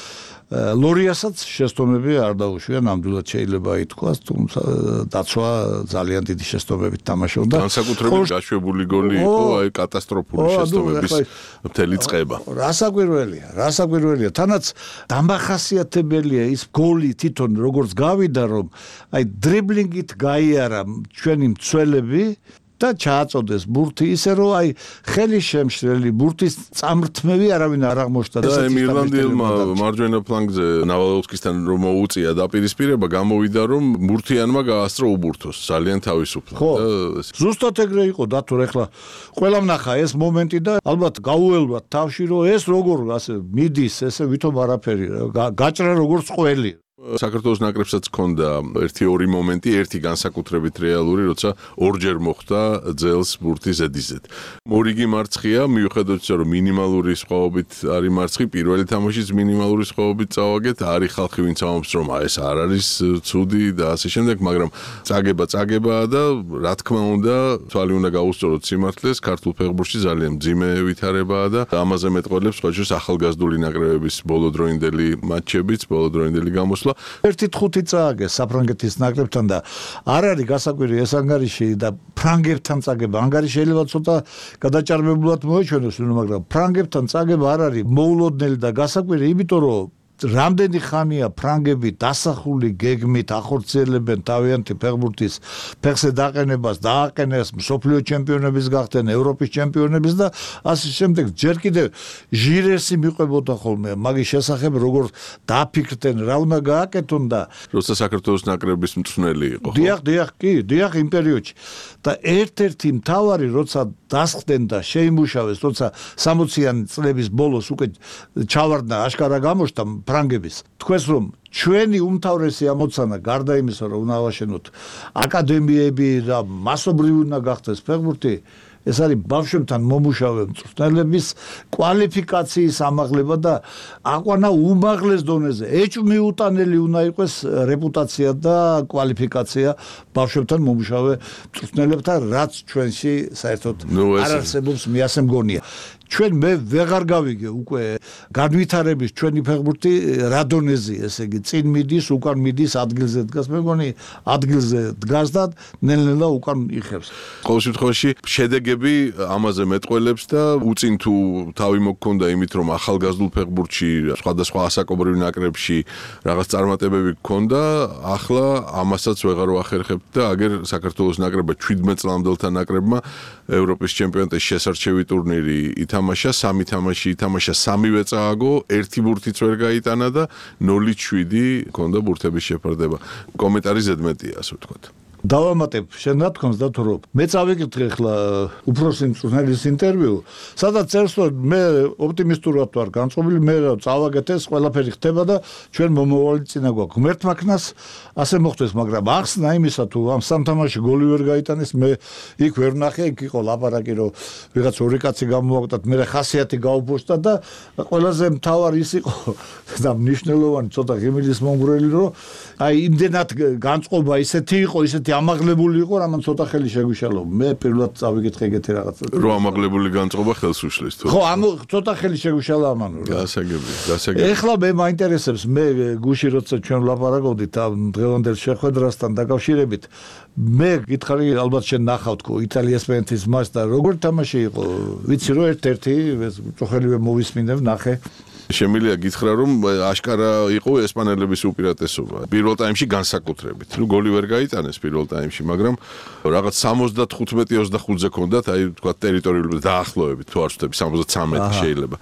Speaker 8: ლორიასაც შეცდომები არ დაუშვია, ნამდვილად შეიძლება ითქვას, თუმცა დაცვა ძალიან დიდი შეცდომებით თამაშობდა.
Speaker 1: განსაკუთრებით გაშვებული გოლი იყო, აი კატასტროფული შეცდომების მთელი წყება.
Speaker 8: რასაკვირველია, რასაკვირველია, თანაც დამახასიათებელია ის გოლი თვითონ როგორც გავიდა, რომ აი დრიბლინგით გაიარა ჩვენი მცველები და ჩააწოდეს ბურთი ისე რომ აი ხელი შემშლელი ბურთის წამრთმევი არავინ არ აღმოჩნდა
Speaker 1: და იმ ირლანდიელმა მარჯვენა ფლანგზე ნავალოვსკისთან რომ მოუწია დაპირისპირება გამოვიდა რომ ბურთიანმა გაასწრო უბურთოს ძალიან თავისუფლად
Speaker 8: და ზუსტად ეგრე იყო დათურ ეხლა ყველამ ნახა ეს მომენტი და ალბათ გაუელბათ თავში რომ ეს როგორ ასე მიდის ესე ვითომ არაფერი გაჭრა როგორც ყველი
Speaker 1: საქართველოს ნაკრებსაც ჰქონდა ერთი ორი მომენტი, ერთი განსაკუთრებით რეალური, როცა ორჯერ მოხდა ძელს ბურთი ზედიზედ. მორიგი მარცხია, მიუხედავად იმისა, რომ მინიმალური სხვაობით არის მარცხი, პირველი თამაშიც მინიმალური სხვაობით წავაგეთ, არის ხალხი, ვინც ამბობს, რომ ეს არ არის ცუდი და ასე შემდეგ, მაგრამ წაგება წაგებაა და რა თქმა უნდა, თვალი უნდა გაუსწოროთ სიმართლეს, ქართულ ფეხბურთში ძალიან მძიმე ვითარებაა და ამაზე მეტყველებს სხვაჯერს ახალგაზრდული ნაკრებების ბოლოდროინდელი მატჩებიც, ბოლოდროინდელი გამოსვლა
Speaker 8: ერთი ხუთი წააგეს საფრანგეთის ნაკრებთან და არ არის გასაკვირი ეს ანგარიში და ფრანგებთან წაგება ანგარიში შეიძლება ცოტა გადაჭარბებულად მოეჩვენოს, მაგრამ ფრანგებთან წაგება არ არის მოულოდნელი და გასაკვირი, იმიტომ რომ რამდენი ხანია ფრანგები დასახული გეგმით ახორციელებენ თავიანთი ფეხბურთის ფეხზე დაყენებას, დააყენეს მსოფლიო ჩემპიონების გახდნენ, ევროპის ჩემპიონების და ასე შემდეგ. ჯერ კიდევ ჟირესი მიყვებოდა ხოლმე მაგის შესახებ, როგორ დაფიქრდნენ, რა უნდა გააკეთონ და
Speaker 1: როცა საქართველოს ნაკრების მწვრთნელი იყო.
Speaker 8: დიახ, დიახ, კი, დიახ იმ პერიოდში. და ერთ-ერთი მთავარი როცა დასხდნენ და შეიმუშავეს, როცა სამოციანი წლების ბოლოს უკვე ჩავარდნა აშკარა გამოჩნდა ფრანგების. თქვენს რომ ჩვენი უმთავრესი ამოცანა გარდა იმისა, რომ უნდა ავაშენოთ აკადემიები და მასობრივი უნდა გახდეს ფეხბურთი, ეს არის ბავშვებთან მომუშავე მწვრთნელების კვალიფიკაციის ამაღლება და აყვანა უმაღლეს დონეზე. ეჭვმიუტანელი უნდა იყოს რეპუტაცია და კვალიფიკაცია ბავშვებთან მომუშავე მწვრთნელებთან, რაც ჩვენში საერთოდ არ არსებობს, მე ასე მგონია. ჩვენ მე ვეღარ გავიგე უკვე განვითარების ჩვენი ფეხბურთი რა დონეზეა, ესე იგი წინ მიდის, უკან მიდის, ადგილზე დგას, მე მგონი ადგილზე დგას და ნელ-ნელა უკან იხევს.
Speaker 1: ყოველ შემთხვევაში შედეგები ამაზე მეტყველებს და უწინ თუ თავი მოგქონდა იმით, რომ ახალგაზრდულ ფეხბურთში სხვადასხვა ასაკობრივ ნაკრებში რაღაც წარმატებები გქონდა, ახლა ამასაც ვეღარ ვახერხებთ და აგერ საქართველოს ნაკრებმა შვიდმეტ წლამდელთა ნაკრებმა ევროპის ჩემპიონატის შესარჩევი ტურნირი ითამაშა, სამი თამაში ითამაშა, სამივე წააგო, ერთი ბურთიც ვერ გაიტანა და ნული შვიდი ჰქონდა ბურთების შეფარდება. კომენტარი ზედმეტია, ასე ვთქვათ.
Speaker 8: დავამატებ შენ რა თქონს და თუ რომ მე წავიკითხე ახლა უფროსი მწვრთნელის ინტერვიუ, სადაც წერს რომ მე ოპტიმისტურად ვარ განწყობილი, მე წავაგეთ ეს ყველაფერი ხდება და ჩვენ მომავალი წინა გვაქვს. ღმერთმა ქნას ასე მოხდეს, მაგრამ ახსნა იმისა თუ ამ სამ თამაში გოლი ვერ გაიტანეს, მე იქ ვერ ნახე, იქ იყო ლაპარაკი რომ ვიღაც ორი კაცი გამოვაგდათ, მე ხასიათი გაუფოშტა და ყველაზე მთავარი ის იყო და მნიშვნელოვანი ცოტა ღიმილის მომგვრელი რომ აი იმდენად განწყობა ისეთი იყო, ისეთი ამაღლებული იყო, რამან ცოტა ხელი შეგვიშალო. მე პირველად წავიკითხე ეგეთი რაღაცა.
Speaker 1: რომ ამაღლებული განწყობა ხელს უშლის თუ.
Speaker 8: ხო, ამ ცოტა ხელი შეგვიშალა ამან.
Speaker 1: გასაგები, გასაგები.
Speaker 8: ეხლა მე მაინტერესებს, მე გუში როცა ჩვენ ვლაპარაკობდით ამ დღევანდელ შეხვედრასთან დაკავშირებით, მე გითხარი ალბათ შენ ნახავ თქო იტალია-ესპანეთის მასს და როგორ თამაში იყო? ვიცი რომ ერთ-ერთი წოხეливე მოვისმინებ, ნახე.
Speaker 1: შემიძლია გითხრა რომ აშკარა იყო ესპანელების უპირატესობა პირველ ტაიმში განსაკუთრებით. ნუ გოლი ვერ გაიტანეს პირველ ტაიმში, მაგრამ რაღაც სამოცდახუთმეტი ოცდახუთზე ქონდათ, აი თქვა ტერიტორიული დაახლოებით, თუ არ ვთქვი სამოცდათვრამეტი შეიძლება.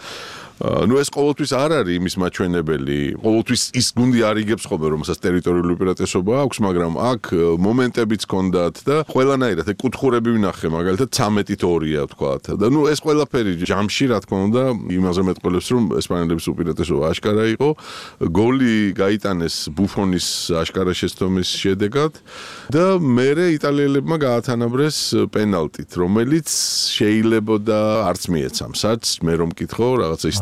Speaker 1: ნუ ეს ყოველთვის არ არის იმის მაჩვენებელი. ყოველთვის ის გუნდი არ იგებს ხოლმე, რომელსაც ტერიტორიული უპირატესობა აქვს, მაგრამ აქ მომენტებიც ქონდათ და ყველანაირად კუთხურები ვნახე, მაგალითად ცამეტით ორია ვთქვათ. და ნუ ეს ყველაფერი ჯამში, რა თქმა უნდა, იმაზე მეტყველებს, რომ ესპანელების უპირატესობა აშკარა იყო. გოლი გაიტანეს ბუფონის აშკარა შეცდომის შედეგად და მერე იტალიელებმა გაათანაბრეს პენალტით, რომელიც შეიძლებოდა არც მიეცამსაც, მე რომ მკითხო, რაღაცა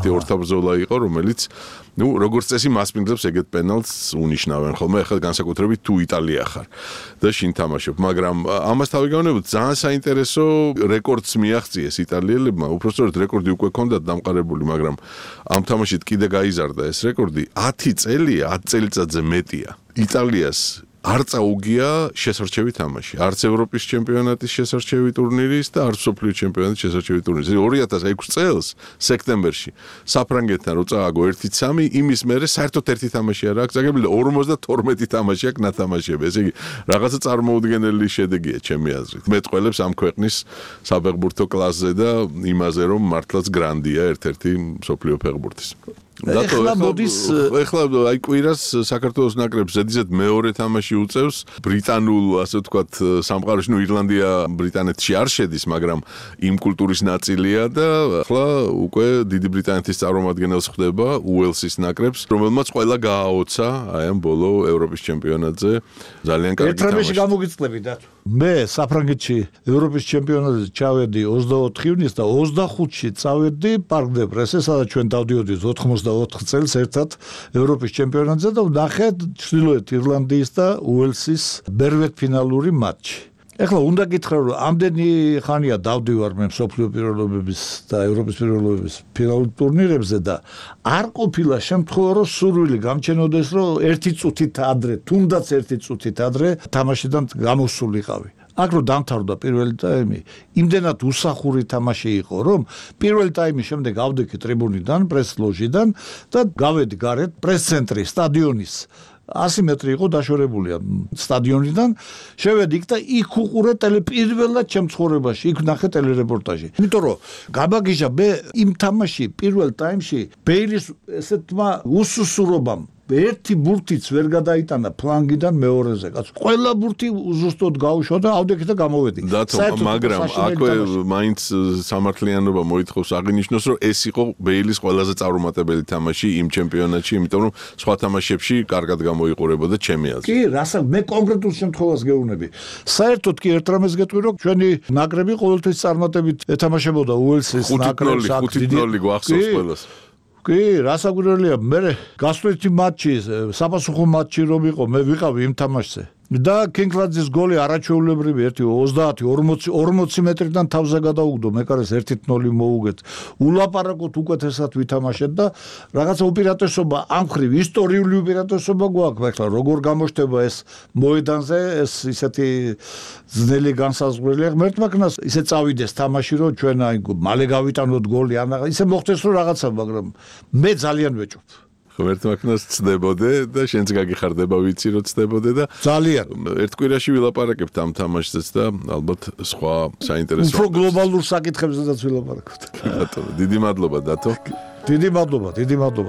Speaker 1: ერთ-ერთი ორთაბრძოლა იყო, რომელიც ну, როგორც წესი მასპინძლებს ეგეთ პენალს უნიშნავენ ხოლმე, ახლა განსაკუთრებით თუ იტალია ხარ და შინ თამაშობ, მაგრამ ამას თავი გავunebოთ ძალიან საინტერესო რეკორდს მიაღწიეს იტალიელებმა, უბრალოდ რეკორდი უკვე ჰქონდათ დამყარებული, მაგრამ ამ თამაშით კიდე გაიზარდა ეს რეკორდი, ათი წელია, ათი წელიწადზე მეტია. იტალიას არ წაუგია შესარჩევი თამაში. არც ევროპის ჩემპიონატის შესარჩევი ტურნირის და არც მსოფლიო ჩემპიონატის შესარჩევი ტურნირის. ორი ათას ექვსი წელს სექტემბერში საფრანგეთთან რო წააგო ერთი სამი, იმის მერე საერთოდ ერთი თამაში არ აქვს წაგებული, ორმოცდათორმეტი თამაში აქვს ნათამაშები. ესე იგი, რაღაცა წარმოუდგენელი შედეგია ჩემი აზრით. მეტყველებს ამ ქვეყნის საფეხბურთო კლასზე და იმაზე, რომ მართლაც გრანდია ერთ-ერთი მსოფლიო ფეხბურთის.
Speaker 8: ეხლა მოდის
Speaker 1: ეხლა აი კვირას საქართველოს ნაკრებს ზედიზედ მეორე თამაში უწევს ბრიტანულ ასე ვთქვათ სამყაროში, ნუ ირლანდია ბრიტანეთში არ შედის, მაგრამ იმ კულტურის ნაწილია და ახლა უკვე დიდი ბრიტანეთის წარმომადგენელს ხდება უელსის ნაკრებს, რომელმაც ყველა გააოცა აი ამ ბოლო ევროპის ჩემპიონატზე ძალიან კარგი თამაში.
Speaker 8: ერთ რამეში გამოგიწლები და მე საფრანგეთში ევროპის ჩემპიონატზე ჩავედი ოცდაოთხ ივნის და ოცდახუთში წავედი პარკ დე პრესზე, სადაც ჩვენ დავდიოდით ოცდაოთხ წელს ერთად ევროპის ჩემპიონატზე და ვნახე ჩრდილოეთ ირლანდიის და უელსის ბერვეტფინალური მატჩი. ეხლა უნდა გითხრა, რომ ამდენი ხანია დავდივარ მე მსოფლიო პირველობების და ევროპის პირველობების ფინალურ ტურნირებზე და არ ყოფილა შემთხვევა, რომ სურვილი გამჩენოდეს, რომ ერთი წუთით ადრე, თუნდაც ერთი წუთით ადრე თამაშიდან გამოსულიყავი. აქ რო დამთავრდა პირველი ტაიმი, იმდენად უსახური თამაში იყო, რომ პირველი ტაიმის შემდეგ ავდექი ტრიბუნიდან, პრეს-ლოჟიდან და გავედი გარეთ პრეს-ცენტრი სტადიონის ასი მეტრი იყო დაშორებული სტადიონიდან, შევედი იქ და იქ უყურე ტელეპირველად ჩემ ცხოვრებაში, იქ ნახე ტელერეპორტაჟი. იმიტომ რომ გაბაგიჟა მე იმ თამაში პირველ ტაიმში ბეილის ესეთმა უსუსურობამ ერთი ბურთიც ვერ გადაიტანა ფლანგიდან მეორეზე. კაც ყველა ბურთი უზუსტოდ გაუშვა და ავდექი და გამოვედი.
Speaker 1: მაგრამ აქვე მაინც სამართლიანობა მოითხოვს აღინიშნოს, რომ ეს იყო ბეილის ყველაზე წარუმატებელი თამაში იმ ჩემპიონატში, იმიტომ რომ სხვა თამაშებში კარგად გამოიყურებოდა ჩემი აზრით.
Speaker 8: კი, რასა მე კონკრეტულ შემთხვევას გეუბნები. საერთოდ კი ერთ რამეს გეტყვი, რომ ჩვენი ნაკრები ყოველთვის წარმატებით ეთამაშებოდა უელსის ნაკრებს.
Speaker 1: ხუთი ნული გვახსოვს ყველას.
Speaker 8: კი, რასაკვირველია, მე გასვლითი მატჩი, საპასუხო მატჩი რომ იყო, მე ვიყავი იმ თამაშზე. და კინგლაძის გოლი არაჩვეულებრივი ერთი ოცდაათი ორმოცი მეტრიდან თავზე გადაუგდო, მეკარეს ერთი ნული მოუგეთ. ულაპარაკოთ უკეთესად ვითამაშეთ და რაღაცა უპირატესობა ამ ხრივ ისტორიული უპირატესობა გვაქვს, ახლა როგორ გამოჩნდება ეს მოედანზე, ეს ისეთი ძნელი განსაზღვრელია. ღმერთმა ქნას ისე წავიდეს თამაში, რომ ჩვენ აი მალე გავიტანოთ გოლი, ან ისე მოხდეს რომ რაღაცა, მაგრამ მე ძალიან ვეჭვობ.
Speaker 1: ღმერთმა ქნას ცდებოდე და შენც გაგიხარდება ვიცი რომ ცდებოდე და
Speaker 8: ძალიან
Speaker 1: ერთ კვირაში ვილაპარაკებთ ამ თამაშზეც და ალბათ სხვა საინტერესო
Speaker 8: უფრო გლობალურ საკითხებზეც ვილაპარაკებთ.
Speaker 1: ბატონო, დიდი მადლობა დათო.
Speaker 8: დიდი მადლობა, დიდი მადლობა.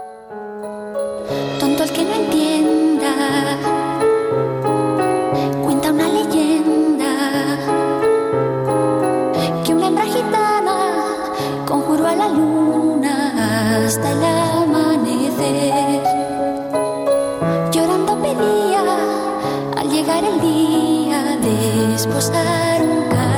Speaker 7: Tonto el que no entienda, cuenta una leyenda que una hembra gitana conjuró a la luna hasta el amanecer. Llorando pedía al llegar el día de desposar un